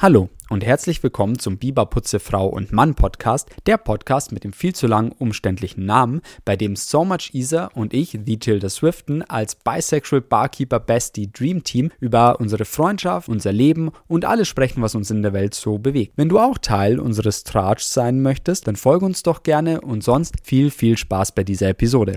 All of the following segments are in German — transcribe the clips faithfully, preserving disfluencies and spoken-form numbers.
Hallo und herzlich willkommen zum Biber Putze Frau und Mann Podcast, der Podcast mit dem viel zu langen, umständlichen Namen, bei dem So Much Isa und ich, The Tilda Swifton, als Bisexual Barkeeper Bestie Dream Team über unsere Freundschaft, unser Leben und alles sprechen, was uns in der Welt so bewegt. Wenn du auch Teil unseres Tratschs sein möchtest, dann folge uns doch gerne und sonst viel, viel Spaß bei dieser Episode.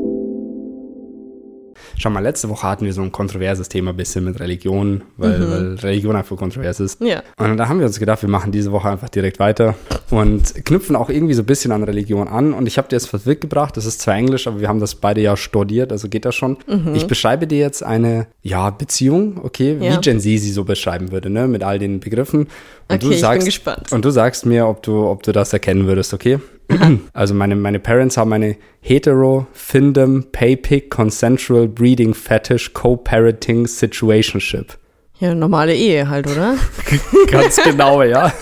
Schau mal, letzte Woche hatten wir so ein kontroverses Thema ein bisschen mit Religion, weil, mhm. weil Religion einfach kontrovers ist. Ja. Und da haben wir uns gedacht, wir machen diese Woche einfach direkt weiter und knüpfen auch irgendwie so ein bisschen an Religion an. Und ich habe dir jetzt was mitgebracht, das ist zwar Englisch, aber wir haben das beide ja studiert, also geht das schon. Mhm. Ich beschreibe dir jetzt eine, ja, Beziehung, okay, ja. wie Gen Z sie so beschreiben würde, ne, mit all den Begriffen. Und okay, du sagst, ich bin gespannt. Und du sagst mir, ob du, ob du das erkennen würdest, okay? Also meine, meine Parents haben eine hetero, findom, pay-pick, consensual, breeding, fetish, co-parenting, situationship. Ja, normale Ehe halt, oder? Ganz genau, ja.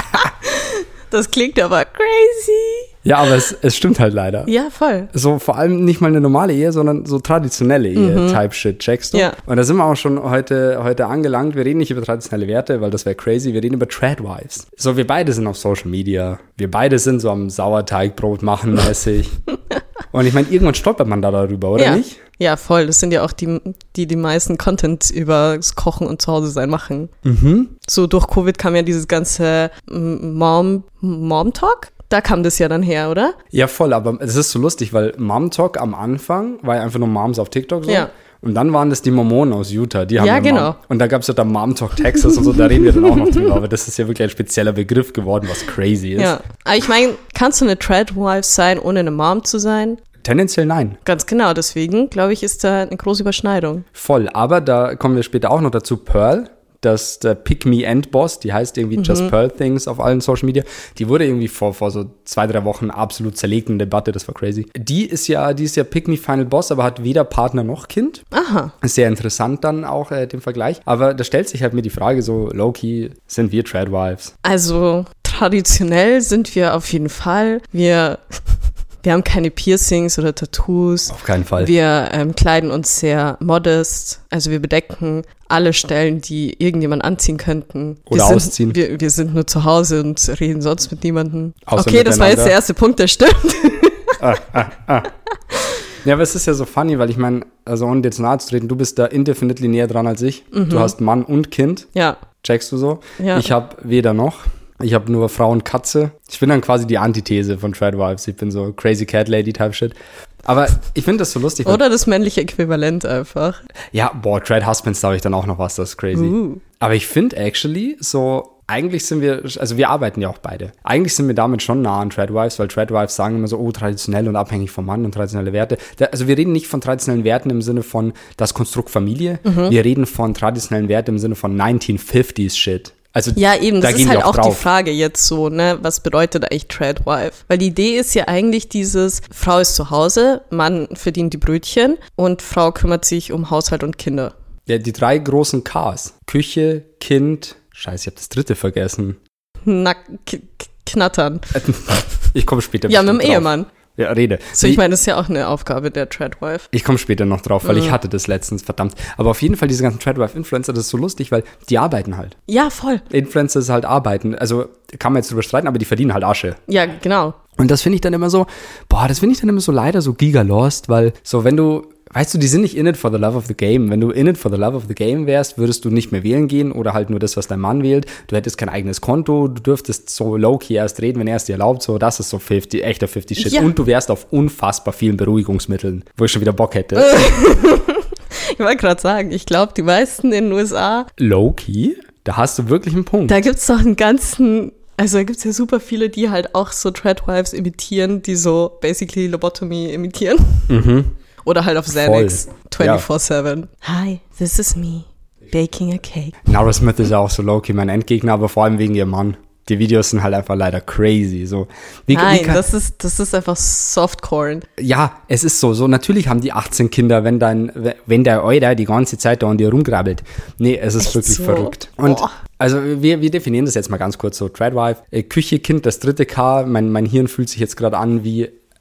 Das klingt aber crazy. Ja, aber es, es stimmt halt leider. Ja, voll. So vor allem nicht mal eine normale Ehe, sondern so traditionelle Ehe, mhm. Type Shit, checkst du? Ja. Und da sind wir auch schon heute, heute angelangt. Wir reden nicht über traditionelle Werte, weil das wäre crazy. Wir reden über Tradwives. So, wir beide sind auf Social Media. Wir beide sind so am Sauerteigbrot machen mäßig. Und ich meine, irgendwann stolpert man da darüber, oder ja. nicht? Ja, voll. Das sind ja auch die, die die meisten Content über das Kochen und Zuhause sein machen. Mhm. So durch Covid kam ja dieses ganze Mom, Mom Talk. Da kam das ja dann her, oder? Ja, voll, aber es ist so lustig, weil Mom Talk am Anfang war ja einfach nur Moms auf TikTok so. Ja. Und dann waren das die Mormonen aus Utah, die haben ja, ja genau. Mom. Und da gab es ja dann Mom Talk Texas und so, da reden wir dann auch noch drüber. Aber das ist ja wirklich ein spezieller Begriff geworden, was crazy ist. Ja, aber ich meine, kannst du eine Tradwife sein, ohne eine Mom zu sein? Tendenziell nein. Ganz genau, deswegen, glaube ich, ist da eine große Überschneidung. Voll, aber da kommen wir später auch noch dazu. Pearl, das der Pick-Me-End-Boss, die heißt irgendwie mhm. Just Pearl Things auf allen Social Media, die wurde irgendwie vor, vor so zwei, drei Wochen absolut zerlegt in Debatte, das war crazy. Die ist ja, die ist ja Pick-Me-Final-Boss, aber hat weder Partner noch Kind. Aha. Ist sehr interessant dann auch, äh, dem Vergleich. Aber da stellt sich halt mir die Frage so, low-key, sind wir Tradwives? Also, traditionell sind wir auf jeden Fall. Wir... Wir haben keine Piercings oder Tattoos. Auf keinen Fall. Wir ähm, kleiden uns sehr modest. Also wir bedecken alle Stellen, die irgendjemand anziehen könnten. Oder wir sind, ausziehen. Wir, wir sind nur zu Hause und reden sonst mit niemandem. Außer okay, das war jetzt der erste Punkt, der stimmt. Ah, ah, ah. Ja, aber es ist ja so funny, weil ich meine, also ohne jetzt nahe zu treten, du bist da indefinitely näher dran als ich. Mhm. Du hast Mann und Kind. Ja. Checkst du so? Ja. Ich habe weder noch. Ich habe nur Frau und Katze. Ich bin dann quasi die Antithese von Tradwives. Ich bin so crazy cat lady type shit. Aber ich finde das so lustig. Oder das männliche Äquivalent einfach. Ja, boah, Trad Husbands, da habe ich dann auch noch was, das ist crazy. Uh. Aber ich finde actually so, eigentlich sind wir, also wir arbeiten ja auch beide. Eigentlich sind wir damit schon nah an Tradwives, weil Tradwives sagen immer so, oh, traditionell und abhängig vom Mann und traditionelle Werte. Da, also wir reden nicht von traditionellen Werten im Sinne von das Konstrukt Familie. Mhm. Wir reden von traditionellen Werten im Sinne von neunzehn fünfziger Shit. Also, ja, eben, da das ist halt auch, auch die Frage jetzt so, ne, was bedeutet eigentlich Tradwife? Weil die Idee ist ja eigentlich dieses, Frau ist zu Hause, Mann verdient die Brötchen und Frau kümmert sich um Haushalt und Kinder. Ja, die drei großen Ks. Küche, Kind, scheiße, ich habe das dritte vergessen. Na, k- k- knattern. Ich komme später Ja, mit dem drauf. Ehemann. Ja, rede. So, ich meine, das ist ja auch eine Aufgabe der Tradwife. Ich komme später noch drauf, weil mhm. ich hatte das letztens, verdammt. Aber auf jeden Fall, diese ganzen Tradwife-Influencer, das ist so lustig, weil die arbeiten halt. Ja, voll. Influencer ist halt arbeiten. Also kann man jetzt drüber streiten, aber die verdienen halt Asche. Ja, genau. Und das finde ich dann immer so, boah, das finde ich dann immer so leider so giga-lost, weil so, wenn du, weißt du, die sind nicht in it for the love of the game. Wenn du in it for the love of the game wärst, würdest du nicht mehr wählen gehen oder halt nur das, was dein Mann wählt. Du hättest kein eigenes Konto, du dürftest so low-key erst reden, wenn er es dir erlaubt. So, das ist so fünfzig, echter fünfzig Shit. Ja. Und du wärst auf unfassbar vielen Beruhigungsmitteln, wo ich schon wieder Bock hätte. Ich wollte gerade sagen, ich glaube, die meisten in den U S A... Low-key? Da hast du wirklich einen Punkt. Da gibt's doch einen ganzen... Also da gibt's ja super viele, die halt auch so Tradwives imitieren, die so basically Lobotomy imitieren. Mhm. Oder halt auf Xanax vierundzwanzig sieben. Ja. Hi, this is me, baking a cake. Nara Smith ist ja auch so low-key mein Endgegner, aber vor allem wegen ihrem Mann. Die Videos sind halt einfach leider crazy. So. Wie, Nein, wie kann, das ist, das ist einfach Softcore. Ja, es ist so. So natürlich haben die achtzehn Kinder, wenn dein, wenn der Euder die ganze Zeit da an dir rumgrabbelt. Nee, es ist Echt wirklich so? verrückt. Und Boah. also wir, wir definieren das jetzt mal ganz kurz so. Tradwife, äh, Küche, Kind, das dritte K. Mein, mein Hirn fühlt sich jetzt gerade an wie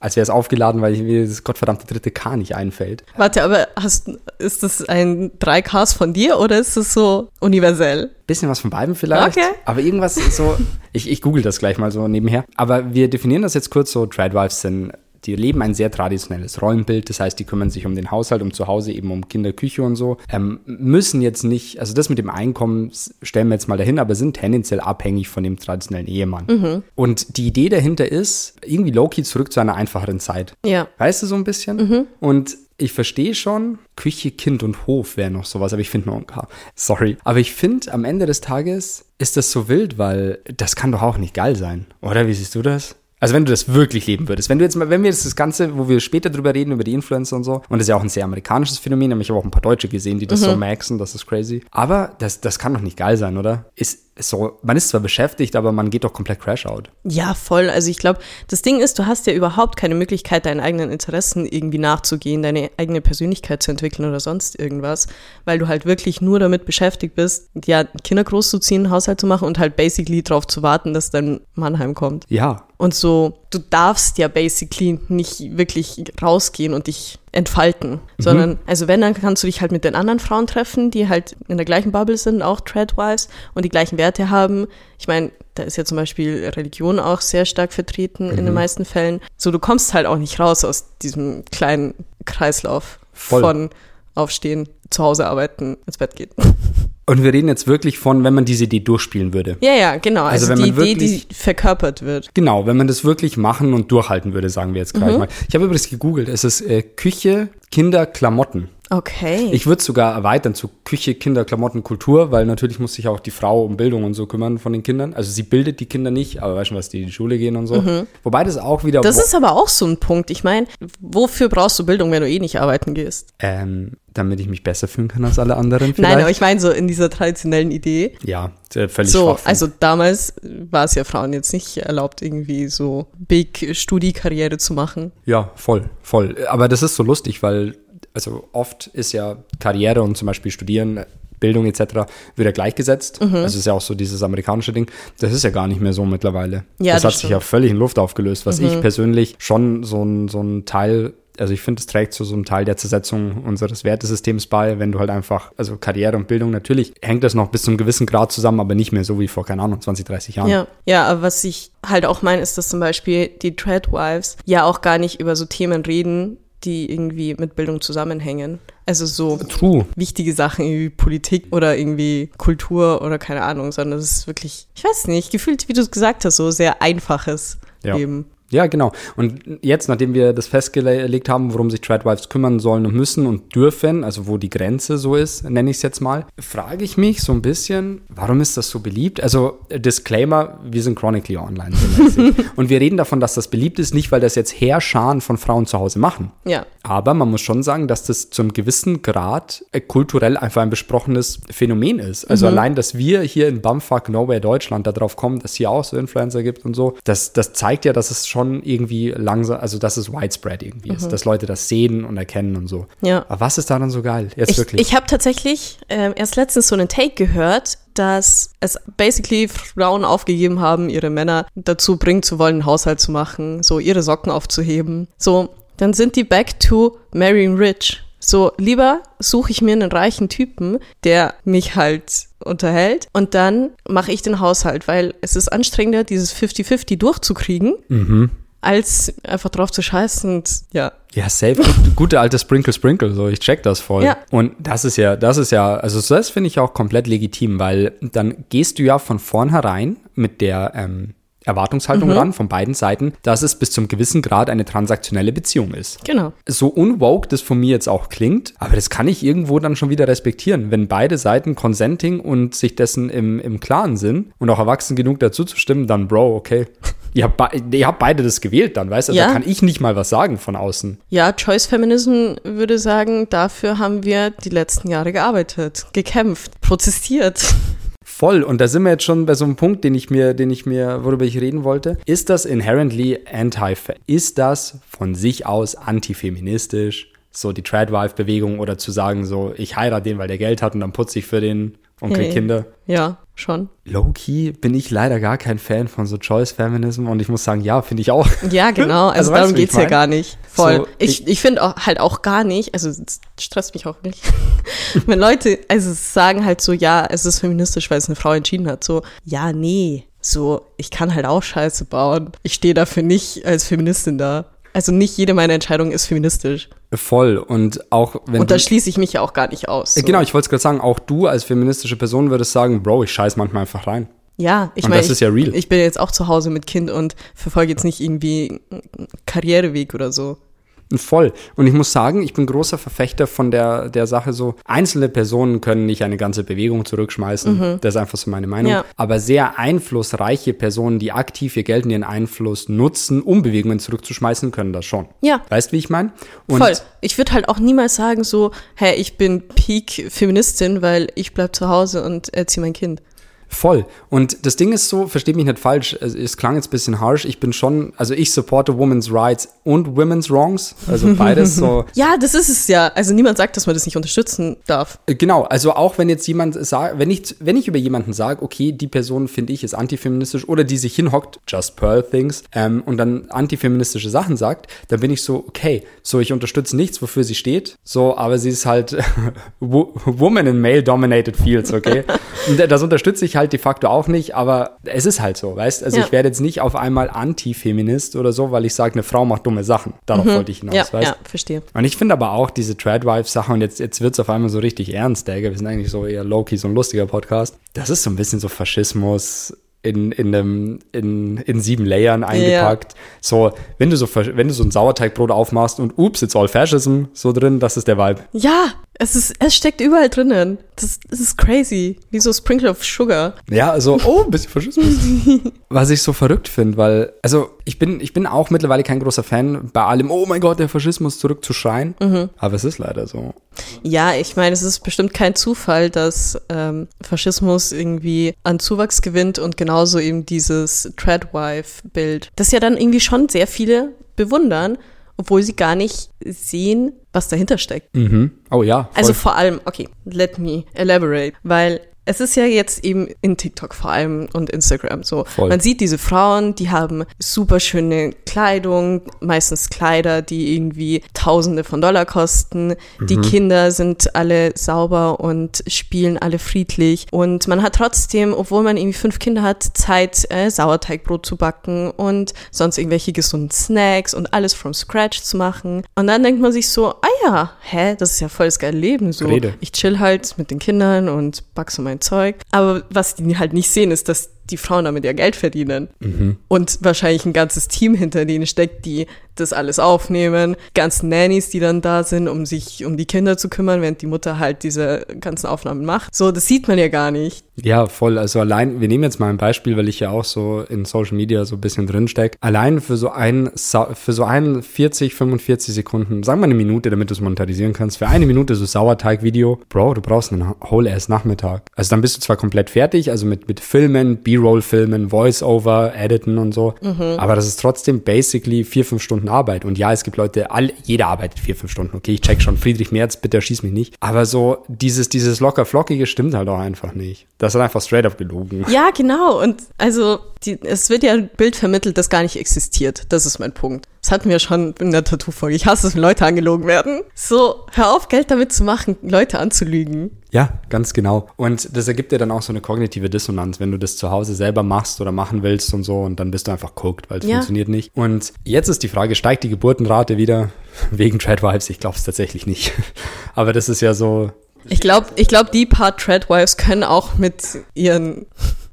als wäre es aufgeladen, weil mir das gottverdammte dritte K nicht einfällt. Warte, aber hast, ist das ein drei Ks von dir oder ist das so universell? Bisschen was von beiden vielleicht, okay. Aber irgendwas so, ich, ich google das gleich mal so nebenher. Aber wir definieren das jetzt kurz so, Tradwives sind, die leben ein sehr traditionelles Rollenbild, das heißt, die kümmern sich um den Haushalt, um zu Hause, eben um Kinder, Küche und so, ähm, müssen jetzt nicht, also das mit dem Einkommen stellen wir jetzt mal dahin, aber sind tendenziell abhängig von dem traditionellen Ehemann. Mhm. Und die Idee dahinter ist, irgendwie low-key zurück zu einer einfacheren Zeit. Ja. Weißt du, so ein bisschen? Mhm. Und ich verstehe schon, Küche, Kind und Hof wäre noch sowas, aber ich finde nur ein K. Sorry. Aber ich finde, am Ende des Tages ist das so wild, weil das kann doch auch nicht geil sein. Oder wie siehst du das? Also wenn du das wirklich leben würdest, wenn du jetzt mal, wenn wir jetzt das Ganze, wo wir später drüber reden, über die Influencer und so, und das ist ja auch ein sehr amerikanisches Phänomen, nämlich ich habe auch ein paar Deutsche gesehen, die das mhm. so maxen, das ist crazy. Aber das, das kann doch nicht geil sein, oder? Ist so, man ist zwar beschäftigt, aber man geht doch komplett Crash-out. Ja, voll. Also ich glaube, das Ding ist, du hast ja überhaupt keine Möglichkeit, deinen eigenen Interessen irgendwie nachzugehen, deine eigene Persönlichkeit zu entwickeln oder sonst irgendwas, weil du halt wirklich nur damit beschäftigt bist, ja, Kinder großzuziehen, einen Haushalt zu machen und halt basically drauf zu warten, dass dein Mann heimkommt. Ja. Und so, du darfst ja basically nicht wirklich rausgehen und dich entfalten, mhm. sondern, also wenn, dann kannst du dich halt mit den anderen Frauen treffen, die halt in der gleichen Bubble sind, auch Tradwives und die gleichen Werte haben. Ich meine, da ist ja zum Beispiel Religion auch sehr stark vertreten mhm. in den meisten Fällen. So, du kommst halt auch nicht raus aus diesem kleinen Kreislauf Voll. Von Aufstehen, zu Hause arbeiten, ins Bett gehen. Und wir reden jetzt wirklich von, wenn man diese Idee durchspielen würde. Ja, ja, genau. Also, also die wirklich, Idee, die verkörpert wird. Genau, wenn man das wirklich machen und durchhalten würde, sagen wir jetzt gleich mhm. mal. Ich habe übrigens gegoogelt, es ist äh, Küche, Kinder, Klamotten. Okay. Ich würde es sogar erweitern zu Küche, Kinder, Klamotten, Kultur, weil natürlich muss sich auch die Frau um Bildung und so kümmern von den Kindern. Also sie bildet die Kinder nicht, aber weißt du was, die in die Schule gehen und so. Mhm. Wobei das auch wieder... Das ist aber auch so ein Punkt. Ich meine, wofür brauchst du Bildung, wenn du eh nicht arbeiten gehst? Ähm, damit ich mich besser fühlen kann als alle anderen vielleicht. Nein, aber ich meine so in dieser traditionellen Idee. Ja, völlig so, schwach. Also damals war es ja Frauen jetzt nicht erlaubt, irgendwie so Big-Studi-Karriere zu machen. Ja, voll, voll. Aber das ist so lustig, weil also oft ist ja Karriere und zum Beispiel Studieren, Bildung et cetera wird ja gleichgesetzt. Mhm. Also ist ja auch so dieses amerikanische Ding. Das ist ja gar nicht mehr so mittlerweile. Ja, das, das hat stimmt. sich ja völlig in Luft aufgelöst, was mhm. ich persönlich schon so ein, so ein Teil, also ich finde, es trägt zu so einem Teil der Zersetzung unseres Wertesystems bei, wenn du halt einfach, also Karriere und Bildung, natürlich hängt das noch bis zu einem gewissen Grad zusammen, aber nicht mehr so wie vor, keine Ahnung, zwanzig, dreißig Jahren. Ja, ja, aber was ich halt auch meine, ist, dass zum Beispiel die Tradwives ja auch gar nicht über so Themen reden, die irgendwie mit Bildung zusammenhängen. Also so True. wichtige Sachen wie Politik oder irgendwie Kultur oder keine Ahnung, sondern es ist wirklich, ich weiß nicht, gefühlt, wie du es gesagt hast, so sehr einfaches ja. Leben. Ja, genau. Und jetzt, nachdem wir das festgelegt haben, worum sich Tradwives kümmern sollen und müssen und dürfen, also wo die Grenze so ist, nenne ich es jetzt mal, frage ich mich so ein bisschen, warum ist das so beliebt? Also Disclaimer, wir sind chronically online. Und wir reden davon, dass das beliebt ist, nicht weil das jetzt Heerscharen von Frauen zu Hause machen. Ja. Aber man muss schon sagen, dass das zu einem gewissen Grad äh, kulturell einfach ein besprochenes Phänomen ist. Also mhm. allein, dass wir hier in Bumfuck Nowhere Deutschland darauf kommen, dass es hier auch so Influencer gibt und so, das, das zeigt ja, dass es schon irgendwie langsam, also dass es widespread irgendwie mhm. ist, dass Leute das sehen und erkennen und so. Ja. Aber was ist daran so geil? Jetzt ich, wirklich. Ich habe tatsächlich äh, erst letztens so einen Take gehört, dass es basically Frauen aufgegeben haben, ihre Männer dazu bringen zu wollen, einen Haushalt zu machen, so ihre Socken aufzuheben. So, dann sind die back to marrying rich. So, lieber suche ich mir einen reichen Typen, der mich halt unterhält und dann mache ich den Haushalt, weil es ist anstrengender, dieses fifty fifty durchzukriegen, mhm. als einfach drauf zu scheißen und ja. Ja, safe. Gute alte Sprinkle Sprinkle, so ich check das voll. Ja. Und das ist ja, das ist ja, also das finde ich auch komplett legitim, weil dann gehst du ja von vornherein mit der ähm, Erwartungshaltung mhm. ran, von beiden Seiten, dass es bis zum gewissen Grad eine transaktionelle Beziehung ist. Genau. So unwoke das von mir jetzt auch klingt, aber das kann ich irgendwo dann schon wieder respektieren, wenn beide Seiten consenting und sich dessen im, im Klaren sind und auch erwachsen genug dazu zu stimmen, dann Bro, okay. Ihr habt, be- ihr habt beide das gewählt dann, weißt du? Also ja. Da kann ich nicht mal was sagen von außen. Ja, Choice Feminism würde sagen, dafür haben wir die letzten Jahre gearbeitet, gekämpft, protestiert. Voll. Und da sind wir jetzt schon bei so einem Punkt, den ich mir, den ich mir, worüber ich reden wollte. Ist das inherently anti, ist das von sich aus antifeministisch? So die Tradwife-Bewegung oder zu sagen so, ich heirate den, weil der Geld hat und dann putze ich für den und krieg Hey. Kinder. Ja, schon. Low-key bin ich leider gar kein Fan von so Choice-Feminism und ich muss sagen, ja, finde ich auch. Ja, genau, also, Also weißt darum du, wie ich geht's ja mein? gar nicht. Voll. So, ich ich finde auch halt auch gar nicht, also es stresst mich auch nicht, wenn Leute also sagen halt so, ja, es ist feministisch, weil es eine Frau entschieden hat. So, ja, nee, so, ich kann halt auch Scheiße bauen. Ich stehe dafür nicht als Feministin da. Also nicht jede meiner Entscheidungen ist feministisch. Voll. Und auch wenn Und da du, schließe ich mich ja auch gar nicht aus. So. Genau, ich wollte es gerade sagen, auch du als feministische Person würdest sagen, Bro, ich scheiß manchmal einfach rein. Ja, ich Und meine, das ich, ist ja real. ich bin jetzt auch zu Hause mit Kind und verfolge jetzt nicht irgendwie einen Karriereweg oder so. Voll. Und ich muss sagen, ich bin großer Verfechter von der, der Sache so, einzelne Personen können nicht eine ganze Bewegung zurückschmeißen. Mhm. Das ist einfach so meine Meinung. Ja. Aber sehr einflussreiche Personen, die aktiv ihr Geld und ihren Einfluss nutzen, um Bewegungen zurückzuschmeißen, können das schon. Ja. Weißt du, wie ich meine? Voll. Ich würde halt auch niemals sagen so, hey, ich bin Peak-Feministin, weil ich bleib zu Hause und erziehe mein Kind. Voll. Und das Ding ist so, versteht mich nicht falsch, es, es klang jetzt ein bisschen harsh, ich bin schon, also ich supporte Women's Rights und Women's Wrongs, also beides so. Ja, das ist es ja. Also niemand sagt, dass man das nicht unterstützen darf. Genau, also auch wenn jetzt jemand sagt, wenn ich, wenn ich über jemanden sage, okay, die Person finde ich ist antifeministisch oder die sich hinhockt, just pearl things, ähm, und dann antifeministische Sachen sagt, dann bin ich so, okay, so ich unterstütze nichts, wofür sie steht, so, aber sie ist halt woman in male-dominated fields, okay? Und das unterstütze ich halt de facto auch nicht, aber es ist halt so, weißt? Also ja. ich werde jetzt nicht auf einmal Antifeminist oder so, weil ich sage, eine Frau macht dumme Sachen. Darauf mhm. wollte ich hinaus, ja, weißt? Ja, verstehe. Und ich finde aber auch diese Tradwife-Sache, und jetzt, jetzt wird es auf einmal so richtig ernst, Digga. Wir sind eigentlich so eher low-key, so ein lustiger Podcast. Das ist so ein bisschen so Faschismus in, in, einem, in, in sieben Layern eingepackt. Ja. So, wenn du so, wenn du so ein Sauerteigbrot aufmachst und ups, it's all fascism so drin, das ist der Vibe. Ja, es ist, es steckt überall drinnen. Das, das ist crazy. Wie so Sprinkle of Sugar. Ja, also, oh, ein bisschen Faschismus. Was ich so verrückt finde, weil, also, ich bin, ich bin auch mittlerweile kein großer Fan bei allem, oh mein Gott, der Faschismus zurückzuschreien. Mhm. Aber es ist leider so. Ja, ich meine, es ist bestimmt kein Zufall, dass ähm, Faschismus irgendwie an Zuwachs gewinnt und genauso eben dieses Tradwife-Bild. Das ja dann irgendwie schon sehr viele bewundern, obwohl sie gar nicht sehen, was dahinter steckt. Mhm. Oh ja. Voll. Also vor allem, okay, let me elaborate, weil es ist ja jetzt eben in TikTok vor allem und Instagram so. Voll. Man sieht diese Frauen, die haben super schöne Kleidung, meistens Kleider, die irgendwie Tausende von Dollar kosten. Mhm. Die Kinder sind alle sauber und spielen alle friedlich. Und man hat trotzdem, obwohl man irgendwie fünf Kinder hat, Zeit, äh, Sauerteigbrot zu backen und sonst irgendwelche gesunden Snacks und alles from scratch zu machen. Und dann denkt man sich so, ah ja, hä, das ist ja voll das geile Leben. So, Rede. Ich chill halt mit den Kindern und back so mein Zeug. Aber was die halt nicht sehen, ist, dass die Frauen damit ja Geld verdienen. Mhm. Und wahrscheinlich ein ganzes Team hinter denen steckt, die das alles aufnehmen. Ganzen Nannies, die dann da sind, um sich um die Kinder zu kümmern, während die Mutter halt diese ganzen Aufnahmen macht. So, das sieht man ja gar nicht. Ja, voll. Also allein, wir nehmen jetzt mal ein Beispiel, weil ich ja auch so in Social Media so ein bisschen drin stecke. Allein für so ein, für so ein vierzig, fünfundvierzig Sekunden, sagen wir eine Minute, damit du es monetarisieren kannst, für eine Minute so Sauerteig-Video, Bro, du brauchst einen Whole-Ass-Nachmittag. Also dann bist du zwar komplett fertig, also mit, mit Filmen, B-Roll-Filmen, Voice-Over, Editen und so, mhm. aber das ist trotzdem basically vier, fünf Stunden Arbeit. Und ja, es gibt Leute, all, jeder arbeitet vier, fünf Stunden. Okay, ich check schon, Friedrich Merz, bitte erschieß mich nicht. Aber so dieses, dieses locker-flockige stimmt halt auch einfach nicht. Das ist einfach straight up gelogen. Ja, genau. Und also die, es wird ja ein Bild vermittelt, das gar nicht existiert. Das ist mein Punkt. Das hatten wir schon in der Tattoo-Folge. Ich hasse es, wenn Leute angelogen werden. So, hör auf, Geld damit zu machen, Leute anzulügen. Ja, ganz genau. Und das ergibt dir dann auch so eine kognitive Dissonanz, wenn du das zu Hause selber machst oder machen willst und so, und dann bist du einfach guckt, weil es ja. funktioniert nicht. Und jetzt ist die Frage, steigt die Geburtenrate wieder wegen Tradwives? Ich glaube es tatsächlich nicht. Aber das ist ja so... Ich glaube, ich glaub, die paar Tradwives können auch mit ihren...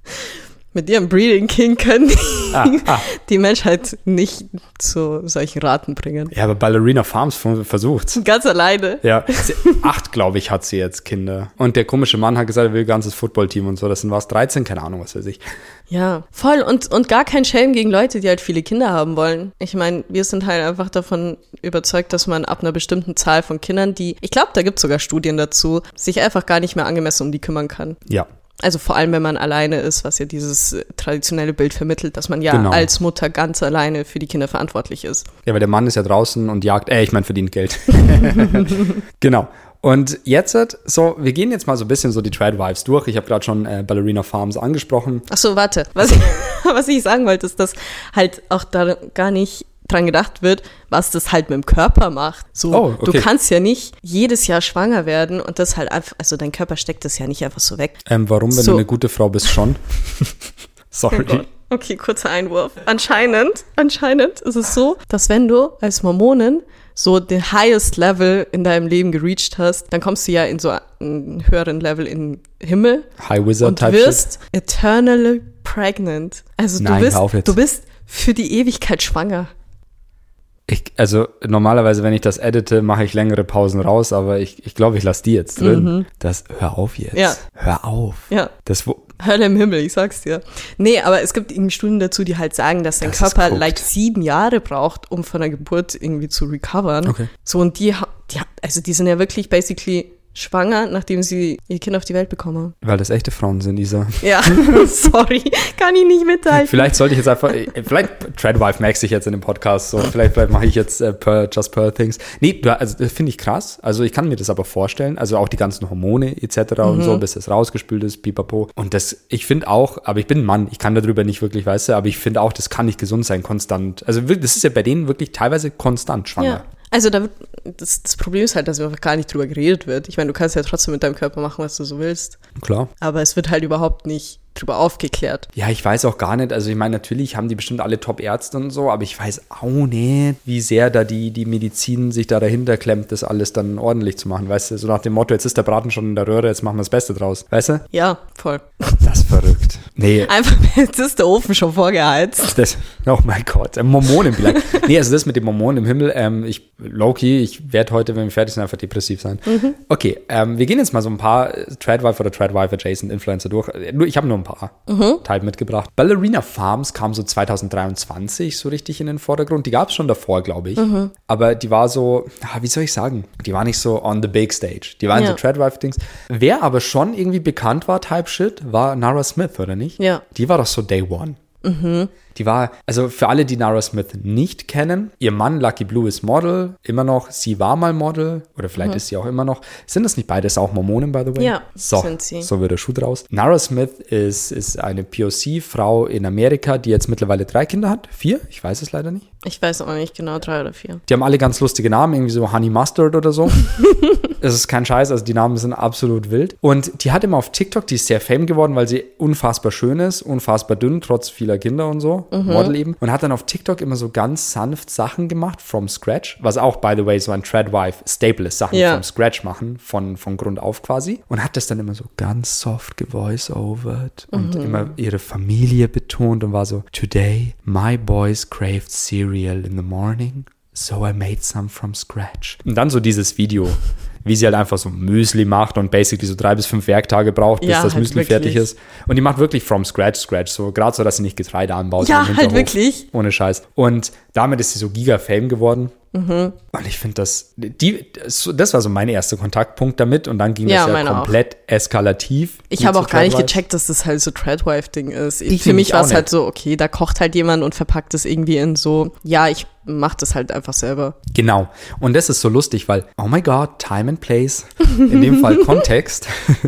Mit ihrem Breeding King können die, ah, ah. die Menschheit nicht zu solchen Raten bringen. Ja, aber Ballerina Farms versucht's. Ganz alleine. Ja, acht, glaube ich, hat sie jetzt Kinder. Und der komische Mann hat gesagt, er will ein ganzes Footballteam und so. Das sind was, dreizehn? Keine Ahnung, was weiß ich. Ja, voll. Und, und gar kein Shame gegen Leute, die halt viele Kinder haben wollen. Ich meine, wir sind halt einfach davon überzeugt, dass man ab einer bestimmten Zahl von Kindern, die, ich glaube, da gibt's sogar Studien dazu, sich einfach gar nicht mehr angemessen um die kümmern kann. Ja. Also vor allem, wenn man alleine ist, was ja dieses traditionelle Bild vermittelt, dass man ja genau. als Mutter ganz alleine für die Kinder verantwortlich ist. Ja, weil der Mann ist ja draußen und jagt, äh, ich meine, verdient Geld. Genau. Und jetzt, so, wir gehen jetzt mal so ein bisschen so die Tradwives durch. Ich habe gerade schon äh, Ballerina Farms angesprochen. Ach so, warte. Was, was ich sagen wollte, ist, dass halt auch da gar nicht dran gedacht wird, was das halt mit dem Körper macht. So, oh, okay. Du kannst ja nicht jedes Jahr schwanger werden und das halt einfach, also dein Körper steckt das ja nicht einfach so weg. Ähm, warum, wenn so. du eine gute Frau bist, schon? Sorry. Oh okay, kurzer Einwurf. Anscheinend, anscheinend ist es so, dass wenn du als Mormonin so den highest Level in deinem Leben gereached hast, dann kommst du ja in so einen höheren Level in den Himmel. High Wizard und Type wirst shit. eternally pregnant. Also Nein, du bist, hör auf jetzt. du bist für die Ewigkeit schwanger. Ich, also normalerweise, wenn ich das edite, mache ich längere Pausen raus, aber ich, ich glaube, ich lasse die jetzt drin. Mhm. Das, hör auf jetzt. Ja. Hör auf. Ja. Das, wo, Hölle im Himmel, ich sag's dir. Nee, aber es gibt irgendwie Studien dazu, die halt sagen, dass dein das Körper like sieben Jahre braucht, um von der Geburt irgendwie zu recovern. Okay. So, und die, die, also die sind ja wirklich basically schwanger, nachdem sie ihr Kind auf die Welt bekommen haben. Weil das echte Frauen sind, Isa. Ja, sorry, kann ich nicht mithalten. Vielleicht sollte ich jetzt einfach, vielleicht Tradwife merkst dich jetzt in dem Podcast, so vielleicht, vielleicht mache ich jetzt äh, per, just per things. Nee, also das finde ich krass, also ich kann mir das aber vorstellen, also auch die ganzen Hormone et cetera mhm. und so, bis das rausgespült ist, pipapo. Und das, ich finde auch, aber ich bin ein Mann, ich kann darüber nicht wirklich, weißt du, aber ich finde auch, das kann nicht gesund sein, konstant. Also das ist ja bei denen wirklich teilweise konstant schwanger. Ja. Also da wird, das, das Problem ist halt, dass einfach gar nicht drüber geredet wird. Ich meine, du kannst ja trotzdem mit deinem Körper machen, was du so willst. Klar. Aber es wird halt überhaupt nicht drüber aufgeklärt. Ja, ich weiß auch gar nicht, also ich meine, natürlich haben die bestimmt alle Top-Ärzte und so, aber ich weiß auch nicht, wie sehr da die, die Medizin sich da dahinter klemmt, das alles dann ordentlich zu machen, weißt du, so nach dem Motto, jetzt ist der Braten schon in der Röhre, jetzt machen wir das Beste draus, weißt du? Ja, voll. Das ist verrückt. Nee. Einfach, jetzt ist der Ofen schon vorgeheizt. Das, oh mein Gott, ein Mormonen vielleicht. Nee, also das mit dem Mormonen im Himmel, ähm, ich, low-key, ich werde heute, wenn wir fertig sind, einfach depressiv sein. Mhm. Okay, ähm, wir gehen jetzt mal so ein paar Tradwife oder Tradwife-adjacent Influencer durch. Ich habe nur ein paar mhm. Teil mitgebracht. Ballerina Farms kam so zwanzig dreiundzwanzig so richtig in den Vordergrund. Die gab es schon davor, glaube ich. Mhm. Aber die war so, wie soll ich sagen, die war nicht so on the big stage. Die waren ja. so Tradwife-Dings. Wer aber schon irgendwie bekannt war, Type Shit, war Nara Smith, oder nicht? Ja. Die war doch so Day One. Mhm. Die war, also für alle, die Nara Smith nicht kennen, ihr Mann Lucky Blue ist Model, immer noch, sie war mal Model, oder vielleicht mhm. ist sie auch immer noch. Sind das nicht beides auch Mormonen, by the way? Ja, so, sind sie. So wird der Schuh draus. Nara Smith ist, ist eine P O C-Frau in Amerika, die jetzt mittlerweile drei Kinder hat. Vier? Ich weiß es leider nicht. Ich weiß auch nicht genau, drei oder vier. Die haben alle ganz lustige Namen, irgendwie so Honey Mustard oder so. Es ist kein Scheiß, also die Namen sind absolut wild. Und die hat immer auf TikTok, die ist sehr fame geworden, weil sie unfassbar schön ist, unfassbar dünn, trotz vieler Kinder und so, mhm. Model eben. Und hat dann auf TikTok immer so ganz sanft Sachen gemacht, from scratch, was auch, by the way, so ein Tradwife-Staple ist, Sachen ja. from scratch machen, von, von Grund auf quasi. Und hat das dann immer so ganz soft gevoice-overt und mhm. immer ihre Familie betont und war so, today, my boys craved cereal in the morning. So I made some from scratch. Und dann so dieses Video, wie sie halt einfach so Müsli macht und basically so drei bis fünf Werktage braucht, bis ja, das halt Müsli wirklich. fertig ist. Und die macht wirklich from scratch, scratch. So gerade so, dass sie nicht Getreide anbaut. Ja, halt wirklich. Ohne Scheiß. Und damit ist sie so giga-fame geworden. Mhm. Und ich finde das, die, das war so mein erster Kontaktpunkt damit und dann ging ja, das ja komplett auch. eskalativ. Ich habe auch gar nicht gecheckt, dass das halt so Tradwife-Ding ist. Ich, für mich war es halt so, okay, da kocht halt jemand und verpackt es irgendwie in so, ja, ich mach das halt einfach selber. Genau. Und das ist so lustig, weil, oh my God, time and place, in dem Fall Kontext,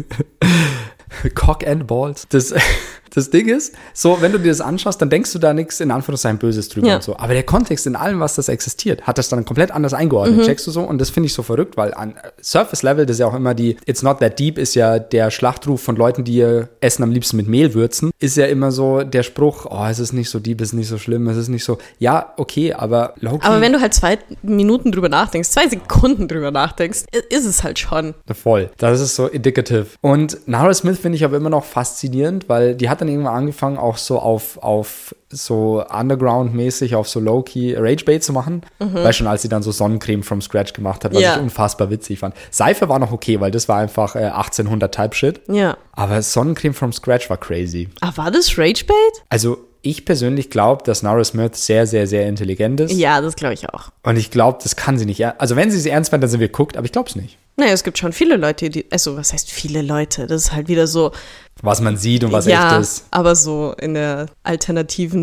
Cock and Balls, das... Das Ding ist, so, wenn du dir das anschaust, dann denkst du da nichts in Anführungszeichen Böses drüber ja. und so. Aber der Kontext in allem, was das existiert, hat das dann komplett anders eingeordnet. Mhm. Checkst du so? Und das finde ich so verrückt, weil an Surface Level, das ist ja auch immer die, it's not that deep, ist ja der Schlachtruf von Leuten, die ihr Essen am liebsten mit Mehl würzen, ist ja immer so der Spruch, oh, es ist nicht so deep, es ist nicht so schlimm, es ist nicht so, ja, okay, aber low-key. Aber wenn du halt zwei Minuten drüber nachdenkst, zwei Sekunden drüber nachdenkst, ist es halt schon. Voll. Das ist so indicative. Und Nara Smith finde ich aber immer noch faszinierend, weil die hat dann irgendwann angefangen, auch so auf, auf so Underground-mäßig, auf so Low-Key Rage-Bait zu machen. Mhm. Weil schon als sie dann so Sonnencreme from scratch gemacht hat, was ja. ich unfassbar witzig fand. Seife war noch okay, weil das war einfach äh, achtzehnhundert Type-Shit. Ja. Aber Sonnencreme from scratch war crazy. Ah, war das Rage-Bait? Also ich persönlich glaube, dass Nara Smith sehr, sehr, sehr intelligent ist. Ja, das glaube ich auch. Und ich glaube, das kann sie nicht. Also wenn sie es ernst meint, dann sind wir guckt, aber ich glaube es nicht. Naja, es gibt schon viele Leute, die, also was heißt viele Leute? Das ist halt wieder so. Was man sieht und was ja, echt ist. Aber so in der alternativen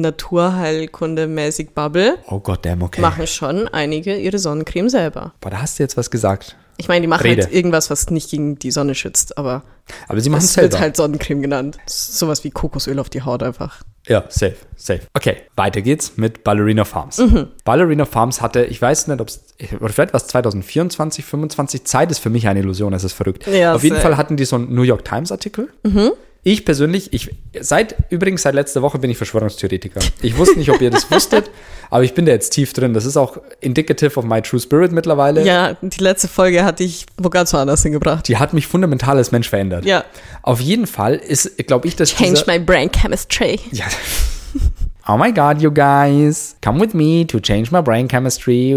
Naturheilkunde-mäßig Bubble. Oh Gott, damn, okay. Machen schon einige ihre Sonnencreme selber. Boah, da hast du jetzt was gesagt. Ich meine, die machen Rede. halt irgendwas, was nicht gegen die Sonne schützt, aber, aber sie machen es das selber. wird halt Sonnencreme genannt. Sowas wie Kokosöl auf die Haut einfach. Ja, safe, safe. Okay, weiter geht's mit Ballerina Farms. Mhm. Ballerina Farms hatte, ich weiß nicht, ob es, oder vielleicht war es zwanzig vierundzwanzig, fünfundzwanzig, Zeit ist für mich eine Illusion, es ist verrückt. Ja, Auf jeden safe. Fall hatten die so einen New York Times Artikel. Mhm. Ich persönlich, ich seit übrigens seit letzter Woche bin ich Verschwörungstheoretiker. Ich wusste nicht, ob ihr das wusstet, aber ich bin da jetzt tief drin. Das ist auch indicative of my true spirit mittlerweile. Ja, die letzte Folge hatte ich wo ganz woanders hingebracht. Die hat mich fundamental als Mensch verändert. Ja. Auf jeden Fall ist, glaube ich, dass Change dieser, my brain chemistry. Ja. Oh my God, you guys, come with me to change my brain chemistry.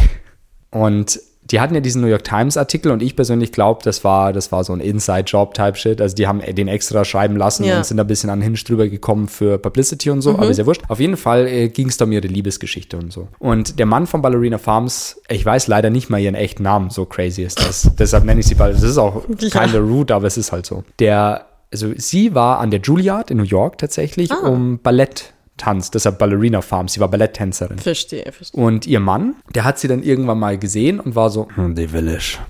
Und die hatten ja diesen New York Times Artikel und ich persönlich glaube, das war, das war so ein Inside-Job-Type-Shit. Also die haben den extra schreiben lassen ja. und sind da ein bisschen an Hinge drüber gekommen für Publicity und so, mhm. aber ist ja wurscht. Auf jeden Fall äh, ging es da um ihre Liebesgeschichte und so. Und der Mann von Ballerina Farms, ich weiß leider nicht mal ihren echten Namen, so crazy ist das. Deshalb nenne ich sie Ballerina. Das ist auch ja. kinda rude, aber es ist halt so. Der, also sie war an der Juilliard in New York tatsächlich, ah. um Ballett Tanz, deshalb Ballerina Farms, sie war Balletttänzerin. Verstehe, verstehe. Und ihr Mann, der hat sie dann irgendwann mal gesehen und war so, hm, die will ich.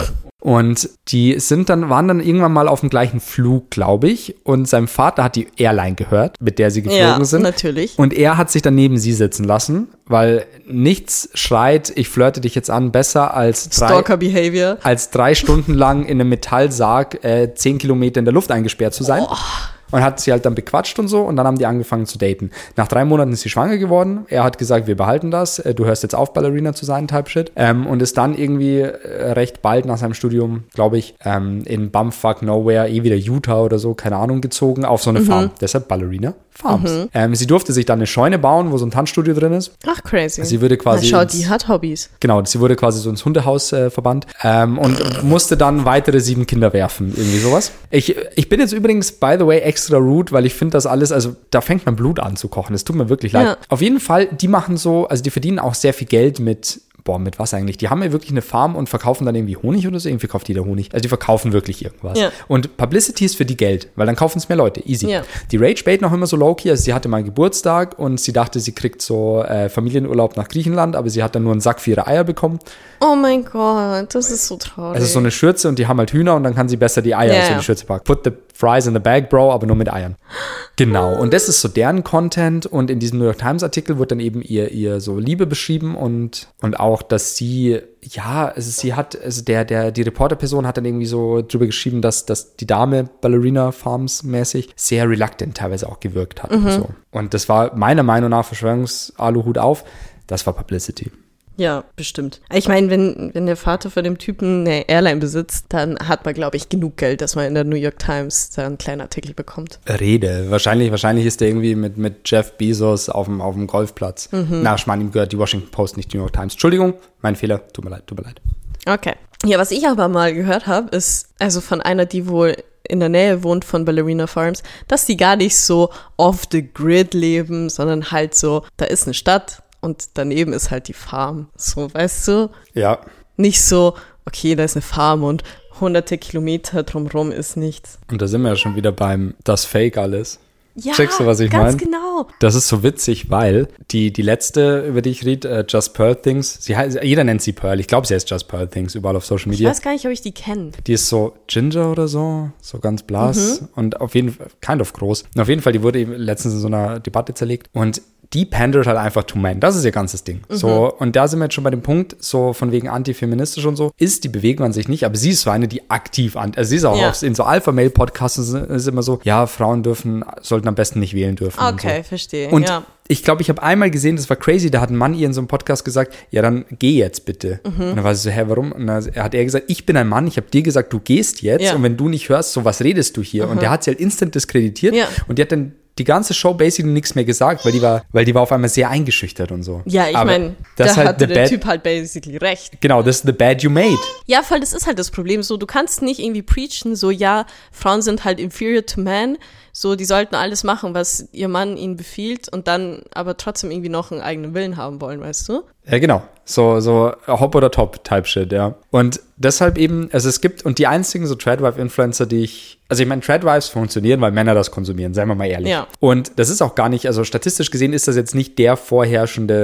Und die sind dann, waren dann irgendwann mal auf dem gleichen Flug, glaube ich. Und sein Vater hat die Airline gehört, mit der sie geflogen ja, sind. Ja, natürlich. Und er hat sich dann neben sie sitzen lassen, weil nichts schreit, ich flirte dich jetzt an, besser als drei, Stalker-Behavior. als drei Stunden lang in einem Metallsarg äh, zehn Kilometer in der Luft eingesperrt zu sein. Oh. Und hat sie halt dann bequatscht und so und dann haben die angefangen zu daten. Nach drei Monaten ist sie schwanger geworden. Er hat gesagt, wir behalten das. Du hörst jetzt auf, Ballerina zu sein, Type Shit. Ähm, und ist dann irgendwie recht bald nach seinem Studium, glaube ich, ähm, in Bumfuck Nowhere, eh wieder Utah oder so, keine Ahnung, gezogen, auf so eine mhm. Farm. Deshalb Ballerina Farms. Mhm. Ähm, sie durfte sich dann eine Scheune bauen, wo so ein Tanzstudio drin ist. Ach, crazy. Sie würde quasi Na, schau, die hat Hobbys. Genau, sie wurde quasi so ins Hundehaus äh, verbannt ähm, und musste dann weitere sieben Kinder werfen, irgendwie sowas. Ich, ich bin jetzt übrigens, by the way, extra rude, weil ich finde das alles, also da fängt mein Blut an zu kochen. Es tut mir wirklich leid. Ja. Auf jeden Fall, die machen so, also die verdienen auch sehr viel Geld mit Boah, mit was eigentlich? Die haben ja wirklich eine Farm und verkaufen dann irgendwie Honig oder so. Irgendwie kauft jeder Honig. Also die verkaufen wirklich irgendwas. Ja. Und Publicity ist für die Geld, weil dann kaufen es mehr Leute. Easy. Ja. Die Rage bait noch immer so low-key. Also sie hatte mal Geburtstag und sie dachte, sie kriegt so äh, Familienurlaub nach Griechenland, aber sie hat dann nur einen Sack für ihre Eier bekommen. Oh mein Gott, das ist so traurig. Es ist so eine Schürze und die haben halt Hühner und dann kann sie besser die Eier yeah. so in die Schürze packen. Put the fries in the bag, bro, aber nur mit Eiern. Genau. Und das ist so deren Content und in diesem New York Times Artikel wird dann eben ihr, ihr so Liebe beschrieben und, und auch, dass sie, ja, also sie hat, also der, der, die Reporterperson hat dann irgendwie so drüber geschrieben, dass, dass die Dame Ballerina Farms mäßig sehr reluctant teilweise auch gewirkt hat. Mhm. Und, so. Und das war meiner Meinung nach Verschwörungs-Aluhut auf, das war Publicity. Ja, bestimmt. Ich meine, wenn, wenn der Vater von dem Typen eine Airline besitzt, dann hat man, glaube ich, genug Geld, dass man in der New York Times da einen kleinen Artikel bekommt. Rede. Wahrscheinlich, wahrscheinlich ist der irgendwie mit, mit Jeff Bezos auf dem, auf dem Golfplatz. Mhm. Na, ich meine, ihm gehört die Washington Post, nicht die New York Times. Entschuldigung, mein Fehler. Tut mir leid, tut mir leid. Okay. Ja, was ich aber mal gehört habe, ist, also von einer, die wohl in der Nähe wohnt von Ballerina Farms, dass die gar nicht so off the grid leben, sondern halt so, da ist eine Stadt, und daneben ist halt die Farm. So, weißt du? Ja. Nicht so, okay, da ist eine Farm und hunderte Kilometer drumherum ist nichts. Und da sind wir ja schon wieder beim das Fake alles. Ja, Checkst du, was ich ganz mein? genau. Das ist so witzig, weil die, die letzte, über die ich rede, uh, Just Pearl Things, sie heißt, jeder nennt sie Pearl. Ich glaube, sie heißt Just Pearl Things, überall auf Social Media. Ich weiß gar nicht, ob ich die kenne. Die ist so Ginger oder so, so ganz blass mhm. und auf jeden Fall, kind of groß. Und auf jeden Fall, die wurde eben letztens in so einer Debatte zerlegt und die pandert halt einfach to men. Das ist ihr ganzes Ding. Mhm. So, und da sind wir jetzt schon bei dem Punkt, so von wegen antifeministisch und so, ist die Bewegung an sich nicht, aber sie ist so eine, die aktiv an, also sie ist auch ja. auf, in so Alpha-Mail-Podcasts ist immer so, ja, Frauen dürfen, sollten am besten nicht wählen dürfen. Okay, und so. verstehe. Und ja. ich glaube, ich habe einmal gesehen, das war crazy, da hat ein Mann ihr in so einem Podcast gesagt, ja, dann geh jetzt bitte. Mhm. Und dann war sie so, hä, warum? Und dann hat er gesagt, ich bin ein Mann, ich habe dir gesagt, du gehst jetzt ja. und wenn du nicht hörst, so was redest du hier? Mhm. Und der hat sie halt instant diskreditiert ja. und die hat dann die ganze Show basically nichts mehr gesagt, weil die war, weil die war auf einmal sehr eingeschüchtert und so. Ja, ich meine, da halt hatte der bad, Typ halt basically recht. Genau, das ist the bad you made. Ja, voll, das ist halt das Problem. So, du kannst nicht irgendwie preachen, so, ja, Frauen sind halt inferior to men, so, die sollten alles machen, was ihr Mann ihnen befiehlt und dann aber trotzdem irgendwie noch einen eigenen Willen haben wollen, weißt du? Ja, genau. So, so Hop oder Top Type Shit, ja. Und deshalb eben, also es gibt, und die einzigen so Tradwife-Influencer, die ich, also ich meine, Tradwives funktionieren, weil Männer das konsumieren, seien wir mal ehrlich. Ja. Und das ist auch gar nicht, also statistisch gesehen ist das jetzt nicht der vorherrschende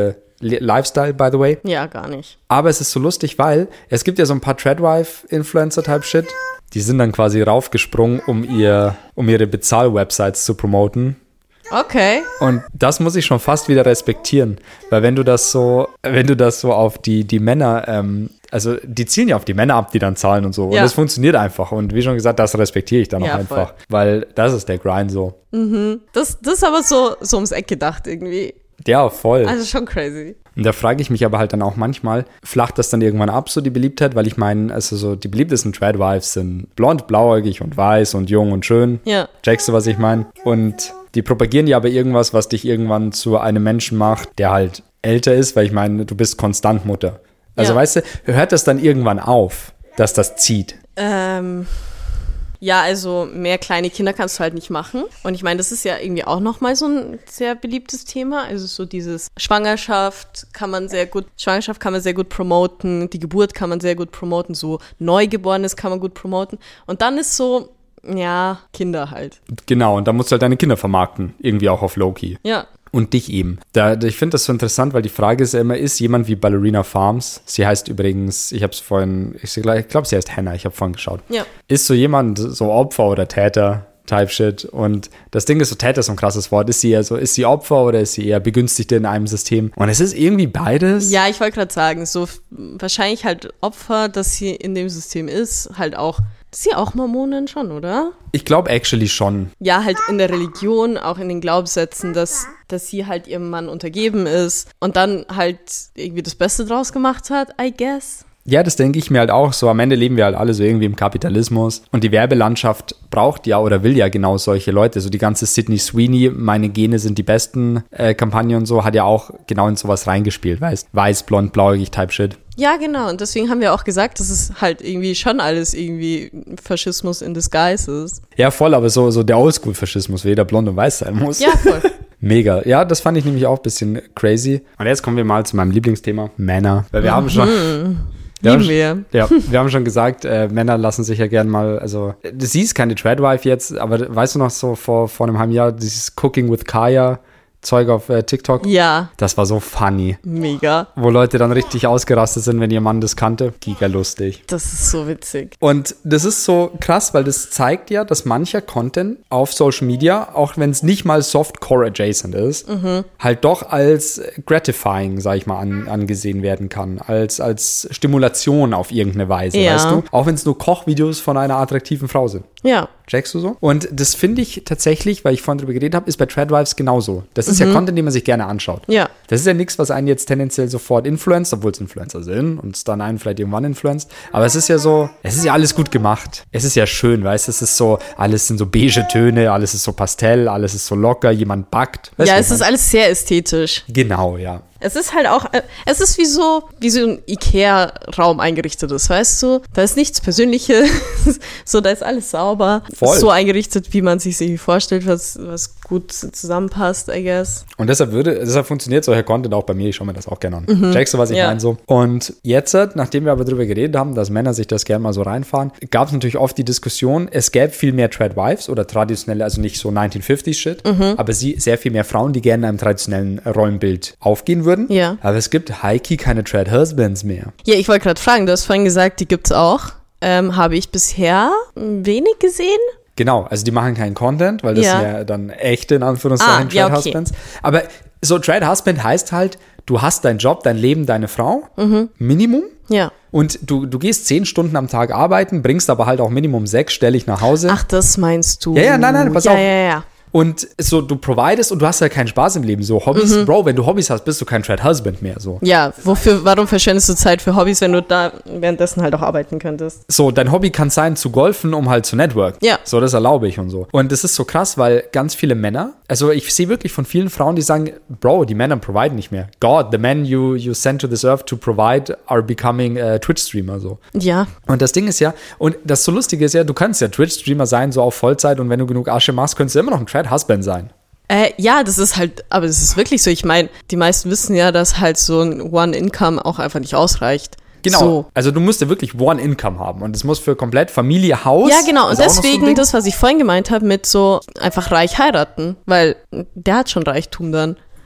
Lifestyle, by the way. Ja, gar nicht. Aber es ist so lustig, weil es gibt ja so ein paar Tradwife-Influencer-Type-Shit. Die sind dann quasi raufgesprungen, um, ihr, um ihre Bezahl-Websites zu promoten. Okay. Und das muss ich schon fast wieder respektieren. Weil wenn du das so, wenn du das so auf die, die Männer, ähm, also die zielen ja auf die Männer ab, die dann zahlen und so. Und ja. das funktioniert einfach. Und wie schon gesagt, das respektiere ich dann auch ja, einfach. Voll. Weil das ist der Grind so. Mhm. Das, das ist aber so, so ums Eck gedacht irgendwie. Ja, voll. Also schon crazy. Und da frage ich mich aber halt dann auch manchmal, flacht das dann irgendwann ab, so die Beliebtheit? Weil ich meine, also so die beliebtesten Tradwives sind blond, blauäugig und weiß und jung und schön. Ja. Checkst du, was ich meine? Und die propagieren ja aber irgendwas, was dich irgendwann zu einem Menschen macht, der halt älter ist, weil ich meine, du bist konstant Mutter. Also ja. weißt du, hört das dann irgendwann auf, dass das zieht? Ähm... Ja, also mehr kleine Kinder kannst du halt nicht machen. Und ich meine, das ist ja irgendwie auch nochmal so ein sehr beliebtes Thema. Also so dieses Schwangerschaft kann man sehr gut, Schwangerschaft kann man sehr gut promoten, die Geburt kann man sehr gut promoten, so Neugeborenes kann man gut promoten. Und dann ist so, ja, Kinder halt. Genau, und da musst du halt deine Kinder vermarkten, irgendwie auch auf Low-Key. Ja. Und dich eben. Da, ich finde das so interessant, weil die Frage ist ja immer, ist jemand wie Ballerina Farms, sie heißt übrigens, ich habe es vorhin, ich, ich glaube, sie heißt Hannah, ich habe vorhin geschaut. Ja. Ist so jemand, so Opfer oder Täter, Type Shit. Und das Ding ist, so Täter ist so ein krasses Wort. Ist sie eher so, ist sie Opfer oder ist sie eher Begünstigte in einem System? Und es ist irgendwie beides. Ja, ich wollte gerade sagen, so wahrscheinlich halt Opfer, dass sie in dem System ist, halt auch. Ist sie auch Mormonin schon, oder? Ich glaube actually schon. Ja, halt in der Religion, auch in den Glaubenssätzen, dass, dass sie halt ihrem Mann untergeben ist und dann halt irgendwie das Beste draus gemacht hat, I guess. Ja, das denke ich mir halt auch so. Am Ende leben wir halt alle so irgendwie im Kapitalismus. Und die Werbelandschaft braucht ja oder will ja genau solche Leute. So die ganze Sydney Sweeney, meine Gene sind die besten äh, Kampagne und so, hat ja auch genau in sowas reingespielt, weißt? Weiß, blond, blauäugig, Type Shit. Ja, genau. Und deswegen haben wir auch gesagt, dass es halt irgendwie schon alles irgendwie Faschismus in disguise ist. Ja, voll, aber so, so der Oldschool-Faschismus, wie jeder blond und weiß sein muss. Ja, voll. Mega. Ja, das fand ich nämlich auch ein bisschen crazy. Und jetzt kommen wir mal zu meinem Lieblingsthema, Männer. Weil wir mhm. haben schon... Wir Lieben wir. Ja, wir haben schon gesagt, äh, Männer lassen sich ja gern mal, also, sie ist keine Tradwife jetzt, aber weißt du noch so vor, vor einem halben Jahr, dieses Cooking with Kaya Zeug auf äh, TikTok? Ja. Das war so funny. Mega. Wo Leute dann richtig ausgerastet sind, wenn ihr Mann das kannte. Giga lustig. Das ist so witzig. Und das ist so krass, weil das zeigt ja, dass mancher Content auf Social Media, auch wenn es nicht mal Softcore adjacent ist, mhm. halt doch als gratifying, sag ich mal, an, angesehen werden kann. Als, als Stimulation auf irgendeine Weise, ja. weißt du? Auch wenn es nur Kochvideos von einer attraktiven Frau sind. Ja. Checkst du so? Und das finde ich tatsächlich, weil ich vorhin drüber geredet habe, ist bei Tradwives genauso. Das ist mhm. ja Content, den man sich gerne anschaut. Ja. Das ist ja nichts, was einen jetzt tendenziell sofort influenzt, obwohl es Influencer sind und es dann einen vielleicht irgendwann influenzt. Aber es ist ja so, es ist ja alles gut gemacht. Es ist ja schön, weißt du? Es ist so, alles sind so beige Töne, alles ist so Pastell, alles ist so locker, jemand backt. Weißt ja, du, es ist alles sehr ästhetisch. Genau, ja. Es ist halt auch, es ist wie so, wie so ein Ikea-Raum eingerichtet ist, weißt du? Da ist nichts Persönliches, so, da ist alles sauber. Voll. So eingerichtet, wie man sich irgendwie vorstellt, was, was gut zusammenpasst, I guess. Und deshalb würde, deshalb funktioniert solcher Content auch bei mir, ich schaue mir das auch gerne an. Mhm. Checkst du, was ich ja. meine so? Und jetzt, nachdem wir aber drüber geredet haben, dass Männer sich das gerne mal so reinfahren, gab es natürlich oft die Diskussion, es gäbe viel mehr Tradwives oder traditionelle, also nicht so neunzehnhundertfünfzig-Shit, mhm. aber sie, sehr viel mehr Frauen, die gerne in einem traditionellen Rollenbild aufgehen würden. Ja. Aber es gibt high-key keine Trad-Husbands mehr. Ja, ich wollte gerade fragen, du hast vorhin gesagt, die gibt's auch. Ähm, habe ich bisher wenig gesehen. Genau, also die machen keinen Content, weil das ja. sind ja dann echte, in Anführungszeichen, ah, ja, Trad-Husbands. okay. Aber so Trad-Husband heißt halt, du hast deinen Job, dein Leben, deine Frau, mhm. Minimum. Ja. Und du, du gehst zehn Stunden am Tag arbeiten, bringst aber halt auch Minimum sechs, stell dich nach Hause. Ach, das meinst du. Ja, ja, nein, nein, pass ja, auf. Ja, ja, ja. Und so, du providest und du hast ja keinen Spaß im Leben. So Hobbys, mhm. Bro, wenn du Hobbys hast, bist du kein Trad-Husband mehr. So. Ja, wofür, warum verschwendest du Zeit für Hobbys, wenn du da währenddessen halt auch arbeiten könntest? So, dein Hobby kann sein, zu golfen, um halt zu networken. Ja. So, das erlaube ich und so. Und das ist so krass, weil ganz viele Männer, also ich sehe wirklich von vielen Frauen, die sagen, Bro, die Männer providen nicht mehr. God, the men you, you sent to this earth to provide are becoming uh, Twitch-Streamer. So. Ja. Und das Ding ist ja, und das so Lustige ist ja, du kannst ja Twitch-Streamer sein, so auf Vollzeit, und wenn du genug Asche machst, könntest du immer noch ein Trad-Husband sein. Äh, ja, das ist halt, aber das ist wirklich so. Ich meine, die meisten wissen ja, dass halt so ein One-Income auch einfach nicht ausreicht. Genau, so. Also du musst ja wirklich One-Income haben und es muss für komplett Familie, Haus. Ja, genau, und deswegen so das, was ich vorhin gemeint habe, mit so einfach reich heiraten, weil der hat schon Reichtum dann.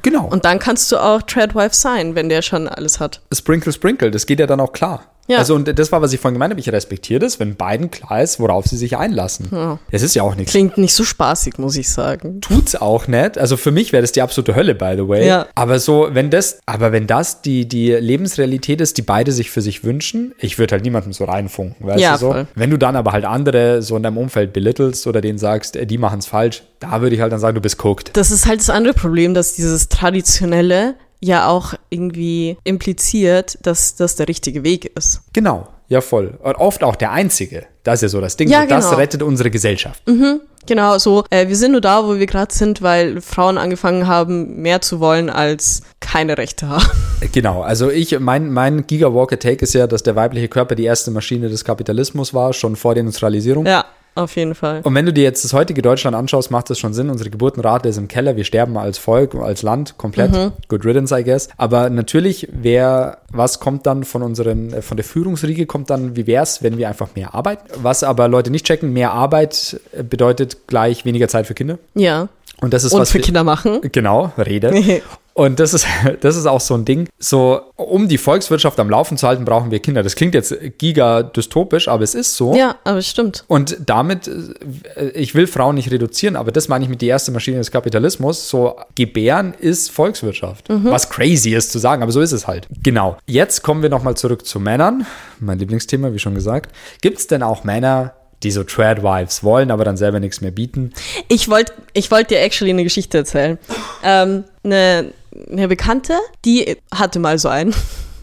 Genau. Und dann kannst du auch Tradwife sein, wenn der schon alles hat. Sprinkle, sprinkle, das geht ja dann auch klar. Ja. Also und das war, was ich vorhin gemeint habe, ich respektiere das, wenn beiden klar ist, worauf sie sich einlassen. Ja. Es ist ja auch nichts. Klingt nicht so spaßig, muss ich sagen. Tut's auch nicht. Also für mich wäre das die absolute Hölle, by the way. Ja. Aber so, wenn das, aber wenn das die, die Lebensrealität ist, die beide sich für sich wünschen, ich würde halt niemandem so reinfunken, weißt ja, du so? Voll. Wenn du dann aber halt andere so in deinem Umfeld belittelst oder denen sagst, die machen's falsch, da würde ich halt dann sagen, du bist cooked. Das ist halt das andere Problem, dass dieses Traditionelle ja auch irgendwie impliziert, dass das der richtige Weg ist. Genau, ja voll. Und oft auch der einzige. Das ist ja so das Ding. Ja, so, das genau. rettet unsere Gesellschaft. Mhm, genau, so. Äh, wir sind nur da, wo wir gerade sind, weil Frauen angefangen haben, mehr zu wollen, als keine Rechte haben. Genau, also ich, mein, mein Gigawalker-Take ist ja, dass der weibliche Körper die erste Maschine des Kapitalismus war, schon vor der Industrialisierung. Ja. Auf jeden Fall. Und wenn du dir jetzt das heutige Deutschland anschaust, macht das schon Sinn. Unsere Geburtenrate ist im Keller. Wir sterben als Volk, als Land komplett. Mhm. Good riddance, I guess. Aber natürlich, wer, was kommt dann von unseren, von der Führungsriege, kommt dann, wie wär's, wenn wir einfach mehr arbeiten? Was aber Leute nicht checken, mehr Arbeit bedeutet gleich weniger Zeit für Kinder. Ja. Und das ist Und was für wir, Kinder machen. Genau, Rede. Und das ist, das ist auch so ein Ding. So, um die Volkswirtschaft am Laufen zu halten, brauchen wir Kinder. Das klingt jetzt giga-dystopisch, aber es ist so. Ja, aber es stimmt. Und damit, ich will Frauen nicht reduzieren, aber das meine ich mit die erste Maschine des Kapitalismus. So, Gebären ist Volkswirtschaft. Mhm. Was crazy ist zu sagen, aber so ist es halt. Genau. Jetzt kommen wir nochmal zurück zu Männern. Mein Lieblingsthema, wie schon gesagt. Gibt es denn auch Männer, die so Tradwives wollen, aber dann selber nichts mehr bieten? Ich wollte ich wollt dir actually eine Geschichte erzählen. Ähm, eine, eine Bekannte, die hatte mal so einen.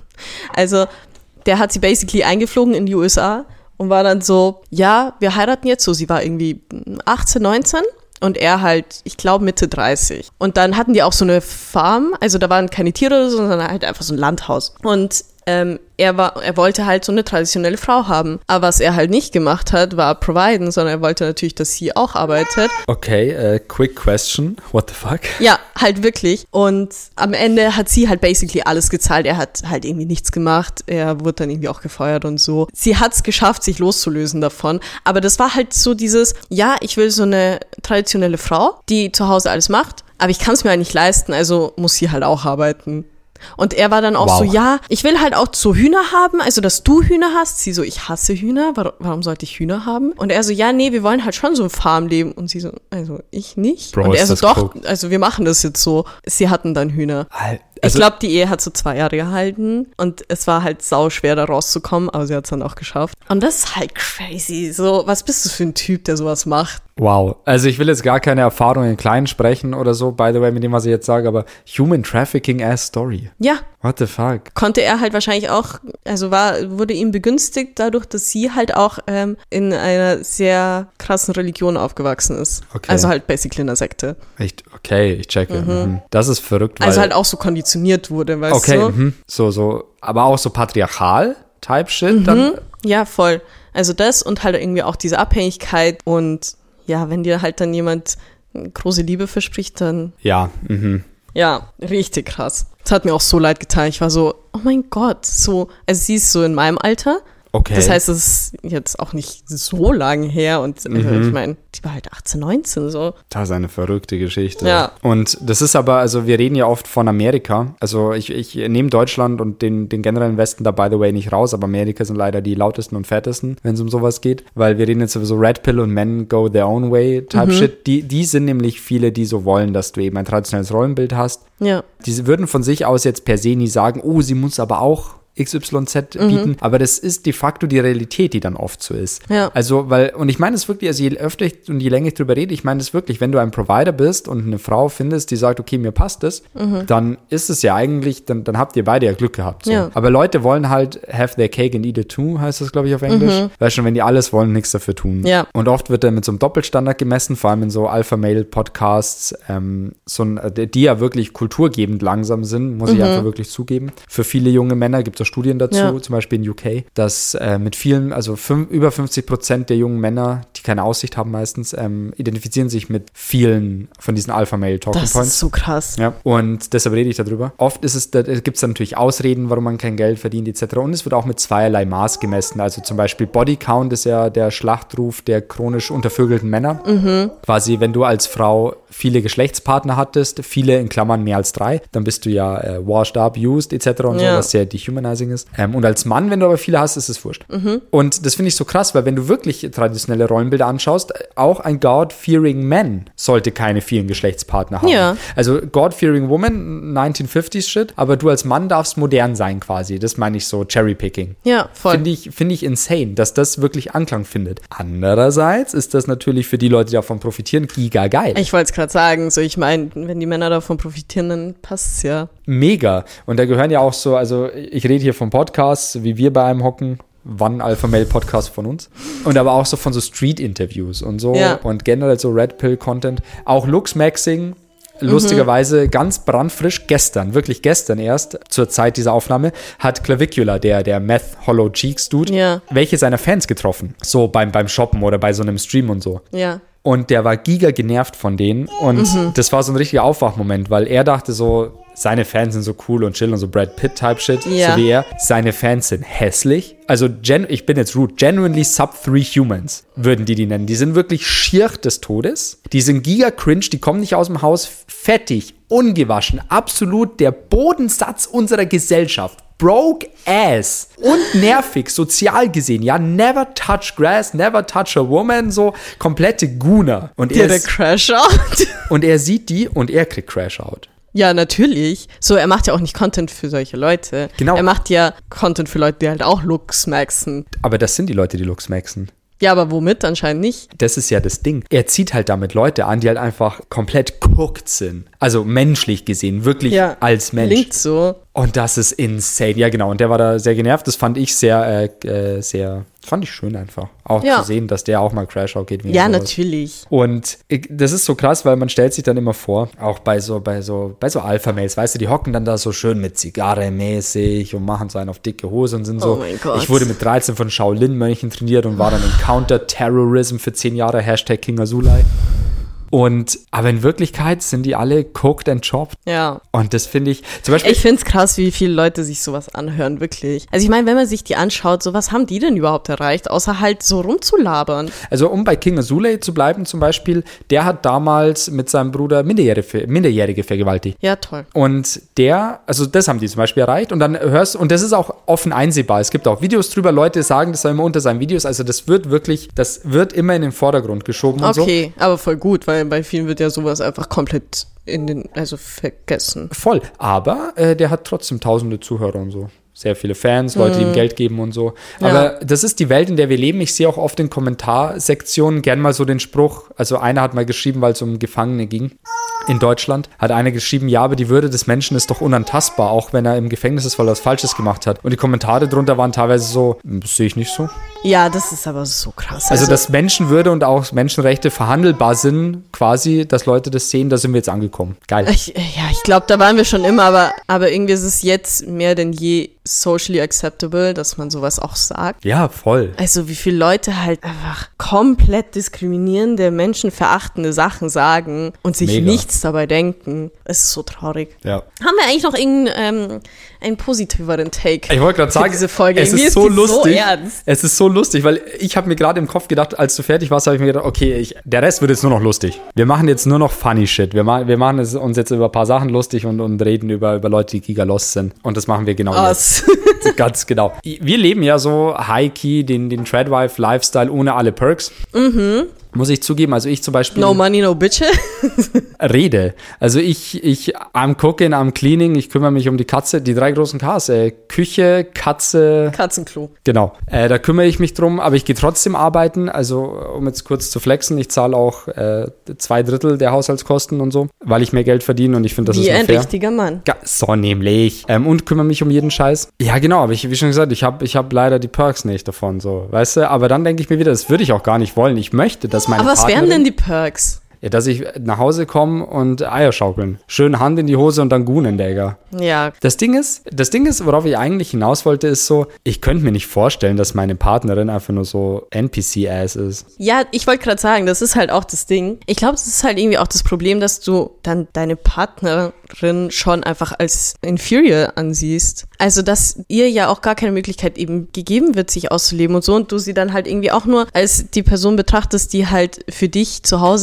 Also, der hat sie basically eingeflogen in die U S A und war dann so, ja, wir heiraten jetzt. So, sie war irgendwie achtzehn, neunzehn und er halt, ich glaube, Mitte dreißig. Und dann hatten die auch so eine Farm, also da waren keine Tiere oder so, sondern halt einfach so ein Landhaus. Und Ähm, er war, er wollte halt so eine traditionelle Frau haben. Aber was er halt nicht gemacht hat, war providen, sondern er wollte natürlich, dass sie auch arbeitet. Okay, uh, quick question. What the fuck? Ja, halt wirklich. Und am Ende hat sie halt basically alles gezahlt. Er hat halt irgendwie nichts gemacht. Er wurde dann irgendwie auch gefeuert und so. Sie hat es geschafft, sich loszulösen davon. Aber das war halt so dieses, ja, ich will so eine traditionelle Frau, die zu Hause alles macht. Aber ich kann es mir halt nicht leisten, also muss sie halt auch arbeiten. Und er war dann auch wow. so, ja, ich will halt auch so Hühner haben, also dass du Hühner hast. Sie so, ich hasse Hühner, warum, warum sollte ich Hühner haben? Und er so, ja, nee, wir wollen halt schon so ein Farmleben. Und sie so, also ich nicht. Bro, und er so, doch, cool. also wir machen das jetzt so. Sie hatten dann Hühner. Also, ich glaube, die Ehe hat so zwei Jahre gehalten und es war halt sau schwer, da rauszukommen, aber sie hat es dann auch geschafft. Und das ist halt crazy. So, was bist du für ein Typ, der sowas macht? Wow. Also ich will jetzt gar keine Erfahrung in Kleinen sprechen oder so, by the way, mit dem, was ich jetzt sage, aber Human Trafficking as Story. Ja. What the fuck? Konnte er halt wahrscheinlich auch, also war, wurde ihm begünstigt dadurch, dass sie halt auch ähm, in einer sehr krassen Religion aufgewachsen ist. Okay. Also halt basically in einer Sekte. Echt? Okay, ich checke. Mhm. Das ist verrückt. Weil also halt auch so konditioniert wurde, weißt okay, du? Okay, mhm. so, so, aber auch so patriarchal-Type-Shit mhm. dann? Ja, voll. Also das und halt irgendwie auch diese Abhängigkeit und ja, wenn dir halt dann jemand große Liebe verspricht, dann... Ja, mhm. Ja, richtig krass. Das hat mir auch so leid getan. Ich war so, oh mein Gott, so, also sie ist so in meinem Alter. Okay. Das heißt, es ist jetzt auch nicht so lang her und mhm. also ich meine, die war halt achtzehn, neunzehn so. Das ist eine verrückte Geschichte. Ja. Und das ist aber, also wir reden ja oft von Amerika. Also ich, ich nehme Deutschland und den, den generellen Westen da by the way nicht raus, aber Amerika sind leider die lautesten und fettesten, wenn es um sowas geht. Weil wir reden jetzt sowieso Red Pill und Men Go Their Own Way Type mhm. Shit. Die, die sind nämlich viele, die so wollen, dass du eben ein traditionelles Rollenbild hast. Ja. Die würden von sich aus jetzt per se nie sagen, oh, sie muss aber auch X Y Z bieten, mhm. aber das ist de facto die Realität, die dann oft so ist. Ja. Also, weil, und ich meine es wirklich, also je öfter ich und je länger ich drüber rede, ich meine es wirklich, wenn du ein Provider bist und eine Frau findest, die sagt, okay, mir passt das, mhm. dann ist es ja eigentlich, dann, dann habt ihr beide ja Glück gehabt. So. Ja. Aber Leute wollen halt have their cake and eat it too, heißt das, glaube ich, auf Englisch. Mhm. Weil schon, wenn die alles wollen, nichts dafür tun. Ja. Und oft wird dann mit so einem Doppelstandard gemessen, vor allem in so Alpha-Male-Podcasts, ähm, so ein, die ja wirklich kulturgebend langsam sind, muss mhm. ich einfach wirklich zugeben. Für viele junge Männer gibt es auch Studien dazu, ja. zum Beispiel in U K, dass äh, mit vielen, also fünf, über fünfzig Prozent der jungen Männer, die keine Aussicht haben meistens, ähm, identifizieren sich mit vielen von diesen Alpha-Male-Talking Points. Das ist so krass. Ja. Und deshalb rede ich darüber. Oft ist es, da gibt es dann natürlich Ausreden, warum man kein Geld verdient et cetera. Und es wird auch mit zweierlei Maß gemessen. Also zum Beispiel Bodycount ist ja der Schlachtruf der chronisch untervögelten Männer. Mhm. Quasi, wenn du als Frau viele Geschlechtspartner hattest, viele in Klammern mehr als drei, dann bist du ja äh, washed up, used et cetera und ja. so, was sehr dehumanizing ist. Ähm, und als Mann, wenn du aber viele hast, ist es wurscht. Mhm. Und das finde ich so krass, weil wenn du wirklich traditionelle Rollenbilder anschaust, auch ein God-fearing Man sollte keine vielen Geschlechtspartner haben. Ja. Also God-fearing Woman, neunzehnhundertfünfziger Shit, aber du als Mann darfst modern sein quasi. Das meine ich so Cherry-Picking. Ja, voll. Finde ich, finde ich insane, dass das wirklich Anklang findet. Andererseits ist das natürlich für die Leute, die davon profitieren, giga geil. Ich wollte es gerade sagen, so ich meine, wenn die Männer davon profitieren, dann passt es ja. Mega. Und da gehören ja auch so, also ich rede hier vom Podcast, wie wir bei einem hocken, wann Alpha Male Podcast von uns. Und aber auch so von so Street-Interviews und so ja. und generell so Red Pill-Content. Auch Lux-Maxing, lustigerweise mhm. ganz brandfrisch gestern, wirklich gestern erst, zur Zeit dieser Aufnahme, hat Clavicula, der, der Meth Hollow Cheeks Dude, ja. welche seiner Fans getroffen. So beim, beim Shoppen oder bei so einem Stream und so. Ja. Und der war giga genervt von denen. Und mhm. das war so ein richtiger Aufwachmoment, weil er dachte so, seine Fans sind so cool und chill und so Brad Pitt-Type-Shit, ja. so wie er. Seine Fans sind hässlich. Also, gen- ich bin jetzt rude, genuinely sub-three humans würden die die nennen. Die sind wirklich schier des Todes. Die sind giga cringe, die kommen nicht aus dem Haus, fettig, ungewaschen, absolut der Bodensatz unserer Gesellschaft. Broke ass und nervig, sozial gesehen, ja, never touch grass, never touch a woman, so komplette Gooner. Und er der ist, Crash-Out. Und er sieht die und er kriegt Crash-Out. Ja, natürlich. So, er macht ja auch nicht Content für solche Leute. Genau. Er macht ja Content für Leute, die halt auch Looks maxen. Aber das sind die Leute, die Looks maxen. Ja, aber womit? Anscheinend nicht. Das ist ja das Ding. Er zieht halt damit Leute an, die halt einfach komplett cooked sind. Also menschlich gesehen, wirklich ja, als Mensch. Klingt so. Und das ist insane. Ja, genau. Und der war da sehr genervt. Das fand ich sehr, äh, äh, sehr, fand ich schön einfach. Auch ja. zu sehen, dass der auch mal Crash-Out geht. Wie ja, natürlich. Und ich, das ist so krass, weil man stellt sich dann immer vor, auch bei so, bei so, bei so Alpha-Mails, weißt du, die hocken dann da so schön mit Zigarre mäßig und machen so einen auf dicke Hose und sind so. Oh mein Gott. Ich wurde mit dreizehn von Shaolin-Mönchen trainiert und war dann in Counter-Terrorism für zehn Jahre, Hashtag King Azulai. Und, aber in Wirklichkeit sind die alle cooked and chopped. Ja. Und das finde ich, zum Beispiel. Ich finde es krass, wie viele Leute sich sowas anhören, wirklich. Also ich meine, wenn man sich die anschaut, so was haben die denn überhaupt erreicht, außer halt so rumzulabern? Also um bei King Azulay zu bleiben zum Beispiel, der hat damals mit seinem Bruder Minderjährige, Minderjährige vergewaltigt. Ja, toll. Und der, also das haben die zum Beispiel erreicht und dann hörst, und das ist auch offen einsehbar, es gibt auch Videos drüber, Leute sagen das immer unter seinen Videos, also das wird wirklich, das wird immer in den Vordergrund geschoben und okay, so. Okay, aber voll gut, weil bei vielen wird ja sowas einfach komplett in den, also vergessen. Voll, aber äh, der hat trotzdem tausende Zuhörer und so. Sehr viele Fans, Leute, die ihm Geld geben und so. Aber ja. das ist die Welt, in der wir leben. Ich sehe auch oft in Kommentarsektionen gern mal so den Spruch, also einer hat mal geschrieben, weil es um Gefangene ging in Deutschland, hat einer geschrieben, ja, aber die Würde des Menschen ist doch unantastbar, auch wenn er im Gefängnis ist, weil er was Falsches gemacht hat. Und die Kommentare drunter waren teilweise so, das sehe ich nicht so. Ja, das ist aber so krass. Also, also dass Menschenwürde und auch Menschenrechte verhandelbar sind, quasi, dass Leute das sehen, da sind wir jetzt angekommen. Geil. Ich, ja, ich glaube, da waren wir schon immer, aber, aber irgendwie ist es jetzt mehr denn je socially acceptable, dass man sowas auch sagt. Ja, voll. Also wie viele Leute halt einfach komplett diskriminierende, menschenverachtende Sachen sagen und sich Mega. nichts dabei denken. Es ist so traurig. Ja. Haben wir eigentlich noch irgendeinen ähm, einen positiveren Take? Ich wollte gerade sagen, diese Folge. es ist, ist so lustig. So es ist so lustig, weil ich habe mir gerade im Kopf gedacht, als du fertig warst, habe ich mir gedacht, okay, ich, der Rest wird jetzt nur noch lustig. Wir machen jetzt nur noch funny shit. Wir, ma- wir machen es, uns jetzt über ein paar Sachen lustig und, und reden über, über Leute, die giga lost sind. Und das machen wir genau oh, jetzt. Ganz genau. Wir leben ja so high-key den, den Tradwife-Lifestyle ohne alle Perks. Mhm. Muss ich zugeben, also ich zum Beispiel... No money, no bitches. Rede. Also ich, ich, I'm cooking, I'm cleaning, ich kümmere mich um die Katze, die drei großen Ks, äh, Küche, Katze... Katzenklo. Genau. Äh, da kümmere ich mich drum, aber ich gehe trotzdem arbeiten, also um jetzt kurz zu flexen, ich zahle auch äh, zwei Drittel der Haushaltskosten und so, weil ich mehr Geld verdiene und ich finde, das wie ist nur ein fair. richtiger Mann. Ja, so nämlich. Ähm, und kümmere mich um jeden Scheiß. Ja, genau, aber ich, wie schon gesagt, ich habe ich hab leider die Perks nicht davon, so, weißt du, aber dann denke ich mir wieder, das würde ich auch gar nicht wollen. Ich möchte, dass meine Aber was Partnerin, wären denn die Perks? Ja, dass ich nach Hause komme und Eier schaukeln. Schön Hand in die Hose und dann Gunen, Digga. Ja. Das Ding ist, das Ding ist, worauf ich eigentlich hinaus wollte, ist so, ich könnte mir nicht vorstellen, dass meine Partnerin einfach nur so N P C-Ass ist. Ja, ich wollte gerade sagen, das ist halt auch das Ding. Ich glaube, es ist halt irgendwie auch das Problem, dass du dann deine Partnerin schon einfach als inferior ansiehst. Also, dass ihr ja auch gar keine Möglichkeit eben gegeben wird, sich auszuleben und so, und du sie dann halt irgendwie auch nur als die Person betrachtest, die halt für dich zu Hause alles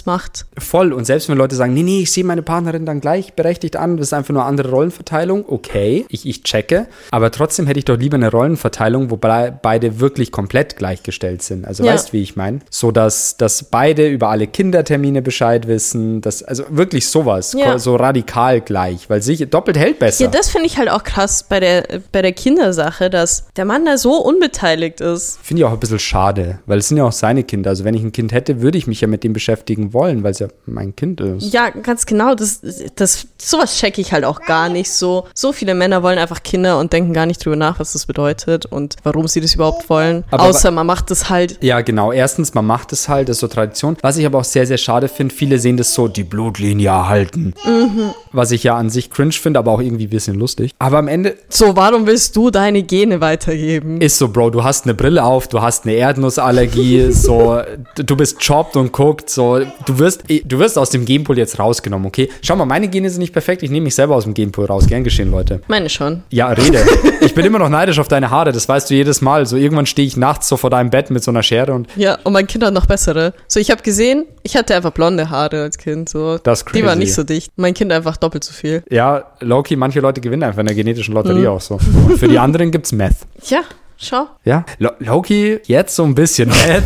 macht. Voll. Und selbst wenn Leute sagen, nee, nee, ich sehe meine Partnerin dann gleichberechtigt an, das ist einfach nur eine andere Rollenverteilung, okay, ich, ich checke. Aber trotzdem hätte ich doch lieber eine Rollenverteilung, wo beide wirklich komplett gleichgestellt sind. Also ja. Weißt du, wie ich meine? So, dass, dass beide über alle Kindertermine Bescheid wissen. Dass, also wirklich sowas. Ja. So radikal gleich. Weil sich doppelt hält besser. Ja, das finde ich halt auch krass bei der, bei der Kindersache, dass der Mann da so unbeteiligt ist. Finde ich auch ein bisschen schade, weil es sind ja auch seine Kinder. Also wenn ich ein Kind hätte, würde ich mich ja mit dem beschäftigen wollen, weil es ja mein Kind ist. Ja, ganz genau. Das, das, sowas checke ich halt auch gar nicht so. So viele Männer wollen einfach Kinder und denken gar nicht drüber nach, was das bedeutet und warum sie das überhaupt wollen. Aber Außer man macht es halt. Ja, genau. Erstens, man macht es halt, das ist so Tradition. Was ich aber auch sehr, sehr schade finde, viele sehen das so, die Blutlinie erhalten. Mhm. Was ich ja an sich cringe finde, aber auch irgendwie ein bisschen lustig. Aber am Ende... So, warum willst du deine Gene weitergeben? Ist so, Bro, du hast eine Brille auf, du hast eine Erdnussallergie, so, du bist chopped und guckt, so, du wirst, du wirst aus dem Genpool jetzt rausgenommen, okay? Schau mal, meine Gene sind nicht perfekt, ich nehme mich selber aus dem Genpool raus, gern geschehen, Leute. Meine schon. Ja, rede. Ich bin immer noch neidisch auf deine Haare, das weißt du jedes Mal, so irgendwann stehe ich nachts so vor deinem Bett mit so einer Schere und... Ja, und mein Kind hat noch bessere. So, ich habe gesehen, ich hatte einfach blonde Haare als Kind, so. Das ist crazy. Die waren nicht so dicht. Mein Kind einfach doppelt so viel. Ja, Low-key, manche Leute gewinnen einfach in der genetischen Lotterie mhm. auch so. Und für die anderen gibt's Meth. Ja, schau. Ja, Low-key, jetzt so ein bisschen Meth.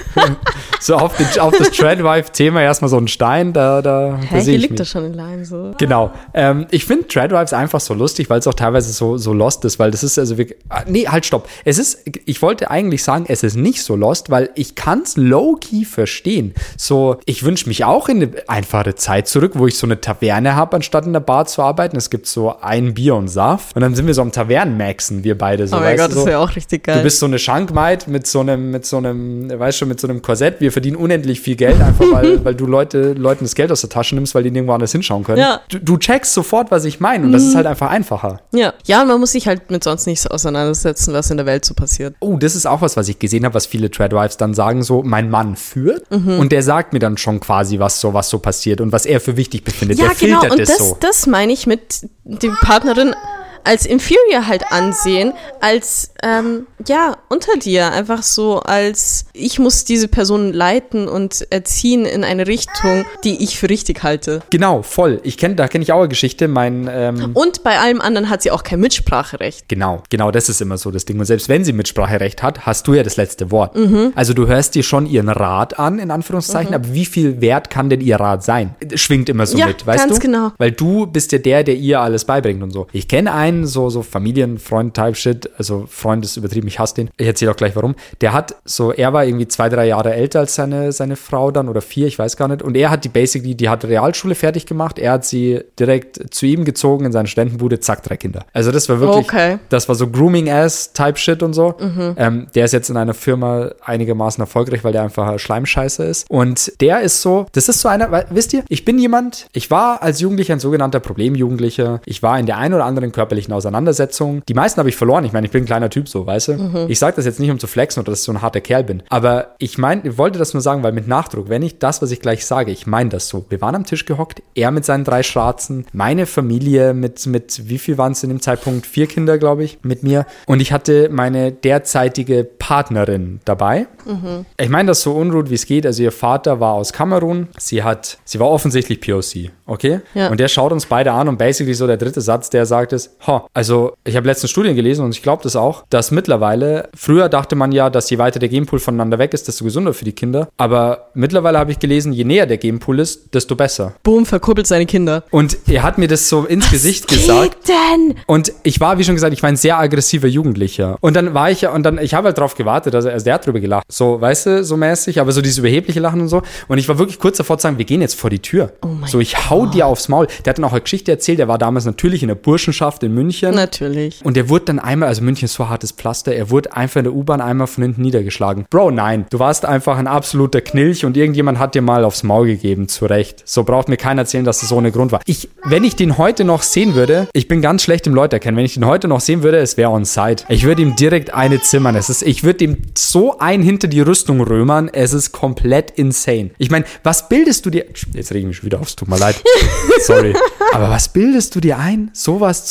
So auf, den, auf das Tradwife-Thema erstmal so ein Stein, da, da, Hä, da sehe hier ich liegt mich. das schon in Line so. Genau. Ähm, ich finde Tradwives einfach so lustig, weil es auch teilweise so, so lost ist, weil das ist also wirklich, ah, nee, halt, stopp. Es ist, ich wollte eigentlich sagen, es ist nicht so lost, weil ich kann es low-key verstehen. So, ich wünsche mich auch in eine einfache Zeit zurück, wo ich so eine Taverne habe, anstatt in der Bar zu arbeiten. Es gibt so ein Bier und Saft und dann sind wir so am Tavernenmaxen, wir beide so. Oh mein Gott, so, das wäre auch richtig geil. Du bist so eine Schankmaid mit so einem, mit so einem, weißt du, mit so einem Korsett. Wir verdienen unendlich viel Geld, einfach weil, weil du Leute, Leuten das Geld aus der Tasche nimmst, weil die nirgendwo anders hinschauen können. Ja. Du, du checkst sofort, was ich meine und das ist halt einfach einfacher. Ja. Ja, und man muss sich halt mit sonst nichts auseinandersetzen, was in der Welt so passiert. Oh, das ist auch was, was ich gesehen habe, was viele Tradwives dann sagen, so, mein Mann führt mhm. und der sagt mir dann schon quasi, was so, was so passiert und was er für wichtig befindet. Ja, der genau, filtert und das, das so. das meine ich mit der Partnerin als inferior halt ansehen, als, ähm, ja, unter dir, einfach so als, ich muss diese Person leiten und erziehen in eine Richtung, die ich für richtig halte. Genau, voll. Ich kenne, da kenne ich auch eine Geschichte, mein, ähm Und bei allem anderen hat sie auch kein Mitspracherecht. Genau, genau, das ist immer so das Ding. Und selbst wenn sie Mitspracherecht hat, hast du ja das letzte Wort. Mhm. Also du hörst dir schon ihren Rat an, in Anführungszeichen, mhm. aber wie viel wert kann denn ihr Rat sein? Schwingt immer so ja, mit, weißt ganz du? Genau. Weil du bist ja der, der ihr alles beibringt und so. Ich kenne einen, so, so Familienfreund-Type-Shit, also Freund ist übertrieben, ich hasse den. Ich erzähle auch gleich warum. Der hat so, er war irgendwie zwei, drei Jahre älter als seine, seine Frau dann oder vier, ich weiß gar nicht. Und er hat die basically, die hat Realschule fertig gemacht. Er hat sie direkt zu ihm gezogen in seine Studentenbude, zack, drei Kinder. Also das war wirklich, okay. das war so Grooming-Ass-Type-Shit und so. Mhm. Ähm, der ist jetzt in einer Firma einigermaßen erfolgreich, weil der einfach Schleimscheiße ist. Und der ist so, das ist so einer, weil, wisst ihr, ich bin jemand, ich war als Jugendlicher ein sogenannter Problemjugendlicher. Ich war in der einen oder anderen körperlichen Auseinandersetzung. Die meisten habe ich verloren. Ich meine, ich bin ein kleiner Typ so, weißt du? Mhm. Ich sage das jetzt nicht, um zu flexen oder dass ich so ein harter Kerl bin. Aber ich meine, ich wollte das nur sagen, weil mit Nachdruck, wenn ich das, was ich gleich sage, ich meine das so. Wir waren am Tisch gehockt, er mit seinen drei Schwarzen, meine Familie mit, mit wie viel waren es in dem Zeitpunkt? Vier Kinder, glaube ich, mit mir. Und ich hatte meine derzeitige Partnerin dabei. Mhm. Ich meine das so unruhig, wie es geht. Also ihr Vater war aus Kamerun. Sie hat, sie war offensichtlich P O C, okay? Ja. Und der schaut uns beide an und basically so der dritte Satz, der sagt ist, ha, also ich habe letztens Studien gelesen und ich glaube das auch, dass mittlerweile, früher dachte man ja, dass je weiter der Genpool voneinander weg ist, desto gesünder für die Kinder. Aber mittlerweile habe ich gelesen, je näher der Genpool ist, desto besser. Boom, verkuppelt seine Kinder. Und er hat mir das so ins Was Gesicht geht gesagt. denn? Und ich war, wie schon gesagt, ich war ein sehr aggressiver Jugendlicher. Und dann war ich ja, und dann, ich habe halt drauf gewartet, dass er, also der hat drüber gelacht. So, weißt du, so mäßig, aber so dieses überhebliche Lachen und so. Und ich war wirklich kurz davor zu sagen, wir gehen jetzt vor die Tür. Oh mein so, ich hau Gott. dir aufs Maul. Der hat dann auch eine Geschichte erzählt, der war damals natürlich in der Burschenschaft in München. Natürlich. Und der wurde dann einmal, also München ist so hartes Pflaster, er wurde einfach in der U-Bahn einmal von hinten niedergeschlagen. Bro, nein, du warst einfach ein absoluter Knilch und irgendjemand hat dir mal aufs Maul gegeben, zu Recht. So braucht mir keiner erzählen, dass das so ohne Grund war. Ich, wenn ich den heute noch sehen würde, ich bin ganz schlecht im Leute erkennen, wenn ich den heute noch sehen würde, es wäre on site. Ich würde ihm direkt eine zimmern. Es ist, ich würde ihm so ein hinter die Rüstung römern, es ist komplett insane. Ich meine, was bildest du dir, jetzt reg ich mich wieder auf, es tut mir leid, sorry, aber was bildest du dir ein, sowas zu sagen?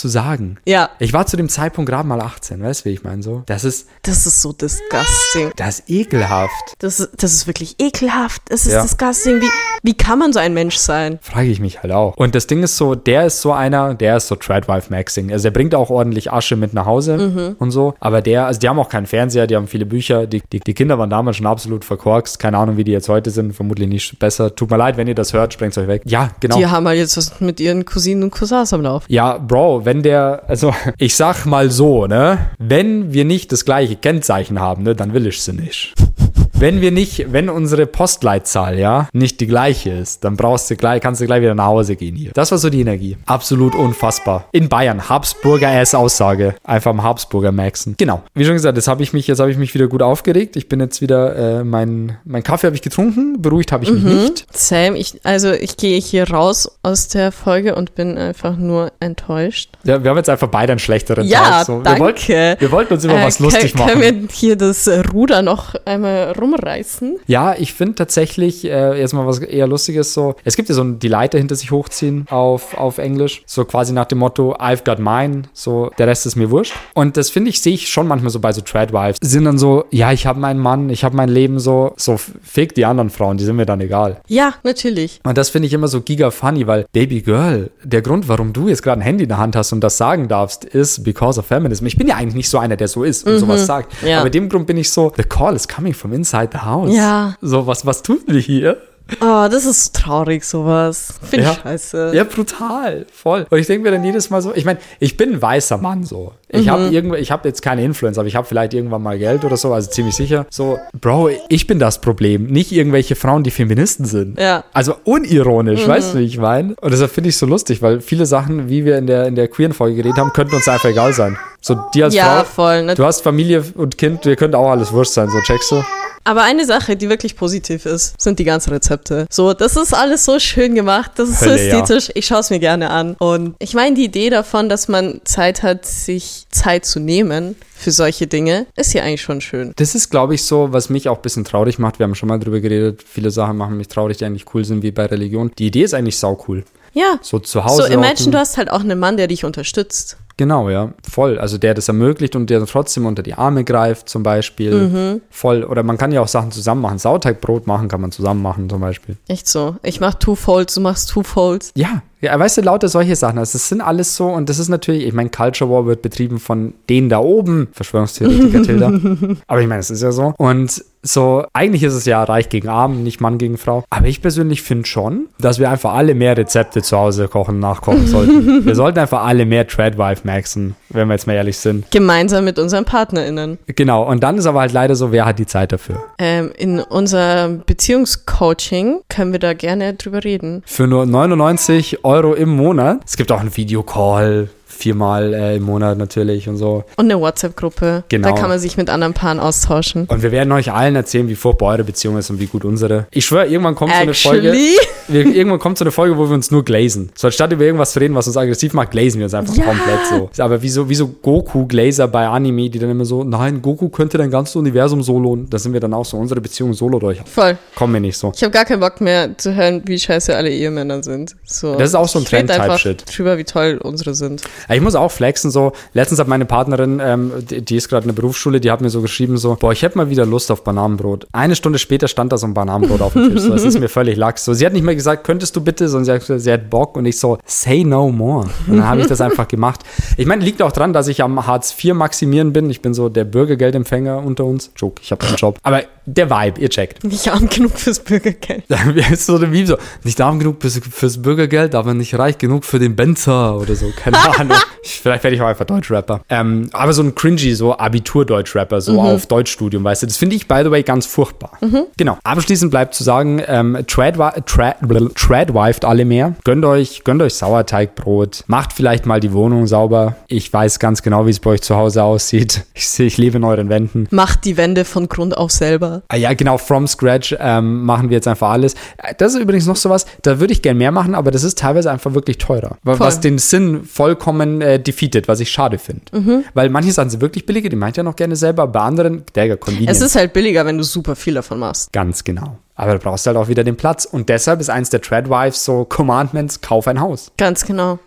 Gedanken. Ja. Ich war zu dem Zeitpunkt gerade mal achtzehn, weißt du, wie ich meine? So, das ist... Das ist so disgusting. Das ist ekelhaft. Das ist, das ist wirklich ekelhaft. Es ist Ja. disgusting. Wie, wie kann man so ein Mensch sein? Frage ich mich halt auch. Und das Ding ist so, der ist so einer, der ist so Tradwife-Maxing. Also der bringt auch ordentlich Asche mit nach Hause Mhm. und so. Aber der, also die haben auch keinen Fernseher, die haben viele Bücher. Die, die, die Kinder waren damals schon absolut verkorkst. Keine Ahnung, wie die jetzt heute sind. Vermutlich nicht besser. Tut mir leid, wenn ihr das hört, sprengt euch weg. Ja, genau. Die haben halt jetzt was mit ihren Cousinen und Cousins am Lauf. Ja, Bro, wenn der, also ich sag mal so, ne, wenn wir nicht das gleiche Kennzeichen haben, ne, dann will ich sie nicht. Wenn wir nicht, wenn unsere Postleitzahl, ja, nicht die gleiche ist, dann brauchst du gleich, kannst du gleich wieder nach Hause gehen hier. Das war so die Energie. Absolut unfassbar. In Bayern, Habsburger-Ass-Aussage. Einfach am Habsburger maxen. Genau. Wie schon gesagt, jetzt habe ich mich, jetzt habe ich mich wieder gut aufgeregt. Ich bin jetzt wieder, äh, mein, mein Kaffee habe ich getrunken, beruhigt habe ich mich nicht. Same. Ich, also ich gehe hier raus aus der Folge und bin einfach nur enttäuscht. Ja, wir haben jetzt einfach beide einen schlechteren Ja, Tag. So. danke. Wir wollten, wir wollten uns über Äh, was lustig können, machen. Können wir hier das Ruder noch einmal rumreißen? Ja, ich finde tatsächlich, äh, jetzt mal was eher Lustiges, so, es gibt ja so die Leiter hinter sich hochziehen auf, auf Englisch, so quasi nach dem Motto, I've got mine, so, der Rest ist mir wurscht. Und das finde ich, sehe ich schon manchmal so bei so Tradwives, die sind dann so, ja, ich habe meinen Mann, ich habe mein Leben so, so, fick die anderen Frauen, die sind mir dann egal. Ja, natürlich. Und das finde ich immer so giga funny, weil, Baby Girl, der Grund, warum du jetzt gerade ein Handy in der Hand hast und das sagen darfst, ist because of feminism. Ich bin ja eigentlich nicht so einer, der so ist und sowas sagt. ja. Aber dem Grund bin ich so, the call is coming from inside the house. Ja. So, was, was tun wir hier? Oh, das ist traurig, sowas. Finde ich Ja. scheiße. Ja, brutal, voll. Und ich denke mir dann jedes Mal so, ich meine, ich bin ein weißer Mann so. Ich Mhm. habe irgendwo, ich habe jetzt keine Influence, aber ich habe vielleicht irgendwann mal Geld oder so, also ziemlich sicher. So, Bro, ich bin das Problem, nicht irgendwelche Frauen, die Feministen sind. Ja. Also unironisch, Mhm. weißt du, wie ich meine? Und deshalb finde ich es so lustig, weil viele Sachen, wie wir in der, in der queeren Folge geredet haben, könnten uns einfach egal sein. So, dir als Ja, Frau, voll. Ne? du hast Familie und Kind, dir könnte auch alles wurscht sein, so, checkst du? Aber eine Sache, die wirklich positiv ist, sind die ganzen Rezepte. So, das ist alles so schön gemacht, das ist Hölle, so ästhetisch, ich schaue es mir gerne an. Und ich meine, die Idee davon, dass man Zeit hat, sich Zeit zu nehmen für solche Dinge, ist ja eigentlich schon schön. Das ist, glaube ich, so, was mich auch ein bisschen traurig macht. Wir haben schon mal drüber geredet. Viele Sachen machen mich traurig, die eigentlich cool sind, wie bei Religion. Die Idee ist eigentlich saucool. Ja. So zu Hause. So, imagine, hocken. du hast halt auch einen Mann, der dich unterstützt. Genau, ja. Voll. Also der das ermöglicht und der dann trotzdem unter die Arme greift, zum Beispiel. Mhm. Voll. Oder man kann ja auch Sachen zusammen machen. Sauerteigbrot machen kann man zusammen machen, zum Beispiel. Echt so. Ich mach Two Folds, du machst Two Folds. Ja. Ja, weißt du, lauter solche Sachen. Also das sind alles so, und das ist natürlich, ich meine, Culture War wird betrieben von denen da oben, Verschwörungstheoretiker Tilda. Aber ich meine, es ist ja so. Und so, eigentlich ist es ja reich gegen arm, nicht Mann gegen Frau. Aber ich persönlich finde schon, dass wir einfach alle mehr Rezepte zu Hause kochen, nachkochen sollten. Wir sollten einfach alle mehr Tradwife maxen, wenn wir jetzt mal ehrlich sind. Gemeinsam mit unseren PartnerInnen. Genau, und dann ist aber halt leider so, wer hat die Zeit dafür? Ähm, in unser Beziehungscoaching können wir da gerne drüber reden. Für nur neunundneunzig Euro im Monat. Es gibt auch einen Videocall, viermal äh, im Monat natürlich und so. Und eine WhatsApp-Gruppe. Genau. Da kann man sich mit anderen Paaren austauschen. Und wir werden euch allen erzählen, wie furchtbar eure Beziehung ist und wie gut unsere. Ich schwöre, irgendwann kommt so eine Folge. Actually? Wir, irgendwann kommt so eine Folge, wo wir uns nur glazen. So, anstatt über irgendwas zu reden, was uns aggressiv macht, glazen wir uns einfach Ja. komplett so. Aber wie so, wie so Goku-Glazer bei Anime, die dann immer so, nein, Goku könnte dein ganzes Universum soloen. Da sind wir dann auch so, unsere Beziehung solo durch. Voll. Kommen wir nicht so. Ich habe gar keinen Bock mehr zu hören, wie scheiße alle Ehemänner sind. So, Das ist auch so ein ich red einfach Trend-Type-Shit. drüber, wie toll unsere sind. Ich muss auch flexen, so, letztens hat meine Partnerin, ähm, die, die ist gerade in der Berufsschule, die hat mir so geschrieben, so, boah, ich hätte mal wieder Lust auf Bananenbrot. Eine Stunde später stand da so ein Bananenbrot auf dem Tisch, so, das ist mir völlig lax. So, sie hat nicht mehr gesagt, könntest du bitte, sondern sie hat gesagt, sie hat Bock und ich so, say no more. Und dann habe ich das einfach gemacht. Ich meine, liegt auch dran, dass ich am Hartz vier maximieren bin. Ich bin so der Bürgergeldempfänger unter uns. Joke, ich habe keinen Job. Aber der Vibe, ihr checkt. Nicht arm genug fürs Bürgergeld. so eine Meme so, nicht arm genug fürs, fürs Bürgergeld, aber nicht reich genug für den Benzer oder so, keine Ahnung. Ich, vielleicht werde ich auch einfach Deutschrapper. Ähm, aber so ein cringy, so Abitur-Deutschrapper, so Mhm. auf Deutschstudium, weißt du, das finde ich, by the way, ganz furchtbar. Mhm. Genau. Abschließend bleibt zu sagen, ähm, Tradwi- Trad- Tradwived alle mehr. Gönnt euch, gönnt euch Sauerteigbrot. Macht vielleicht mal die Wohnung sauber. Ich weiß ganz genau, wie es bei euch zu Hause aussieht. Ich, seh- ich lebe in euren Wänden. Macht die Wände von Grund auf selber. Ah ja, genau, from scratch ähm, machen wir jetzt einfach alles. Das ist übrigens noch sowas, da würde ich gern mehr machen, aber das ist teilweise einfach wirklich teurer. Wa- Voll. Was den Sinn vollkommen äh, defeatet, was ich schade finde. Mhm. Weil manche Sachen sind wirklich billiger, die meint ja noch gerne selber, bei anderen, der Convenience. Es ist halt billiger, wenn du super viel davon machst. Ganz genau. Aber du brauchst halt auch wieder den Platz. Und deshalb ist eins der Tradwives so Commandments, kauf ein Haus. Ganz genau.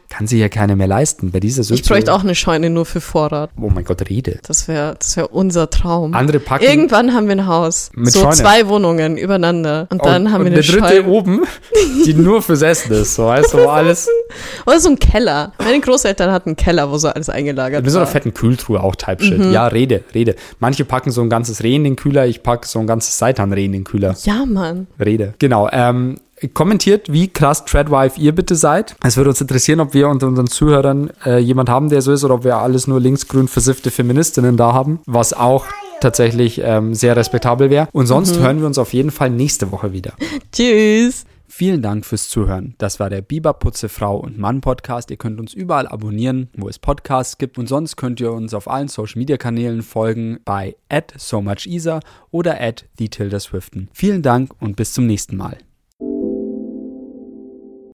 Kann sich ja keiner mehr leisten. Bei dieser Ich bräuchte auch eine Scheune nur für Vorrat. Oh mein Gott, Rede. Das wäre das wär unser Traum. Andere packen... Irgendwann haben wir ein Haus. Mit so Scheune. zwei Wohnungen übereinander. Und dann und, haben wir und eine dritte Scheune. oben, die nur fürs Essen ist. So, weißt du, wo alles... Oder so ein Keller. Meine Großeltern hatten einen Keller, wo so alles eingelagert Mit so einer war. fetten Kühltruhe auch Type-Shit. Mhm. Ja, Rede, Rede. Manche packen so ein ganzes Reh in den Kühler, ich packe so ein ganzes Seitanreh in den Kühler. Ja, Mann. Rede. Genau, ähm, kommentiert, wie krass Treadwife ihr bitte seid. Es würde uns interessieren, ob wir unter unseren Zuhörern äh, jemand haben, der so ist, oder ob wir alles nur linksgrün versiffte Feministinnen da haben, was auch tatsächlich ähm, sehr respektabel wäre. Und sonst Mhm. hören wir uns auf jeden Fall nächste Woche wieder. Tschüss. Vielen Dank fürs Zuhören. Das war der Biber Putze Frau und Mann Podcast. Ihr könnt uns überall abonnieren, wo es Podcasts gibt. Und sonst könnt ihr uns auf allen Social Media Kanälen folgen bei at so much isa oder at the Tilda Swiften. Vielen Dank und bis zum nächsten Mal.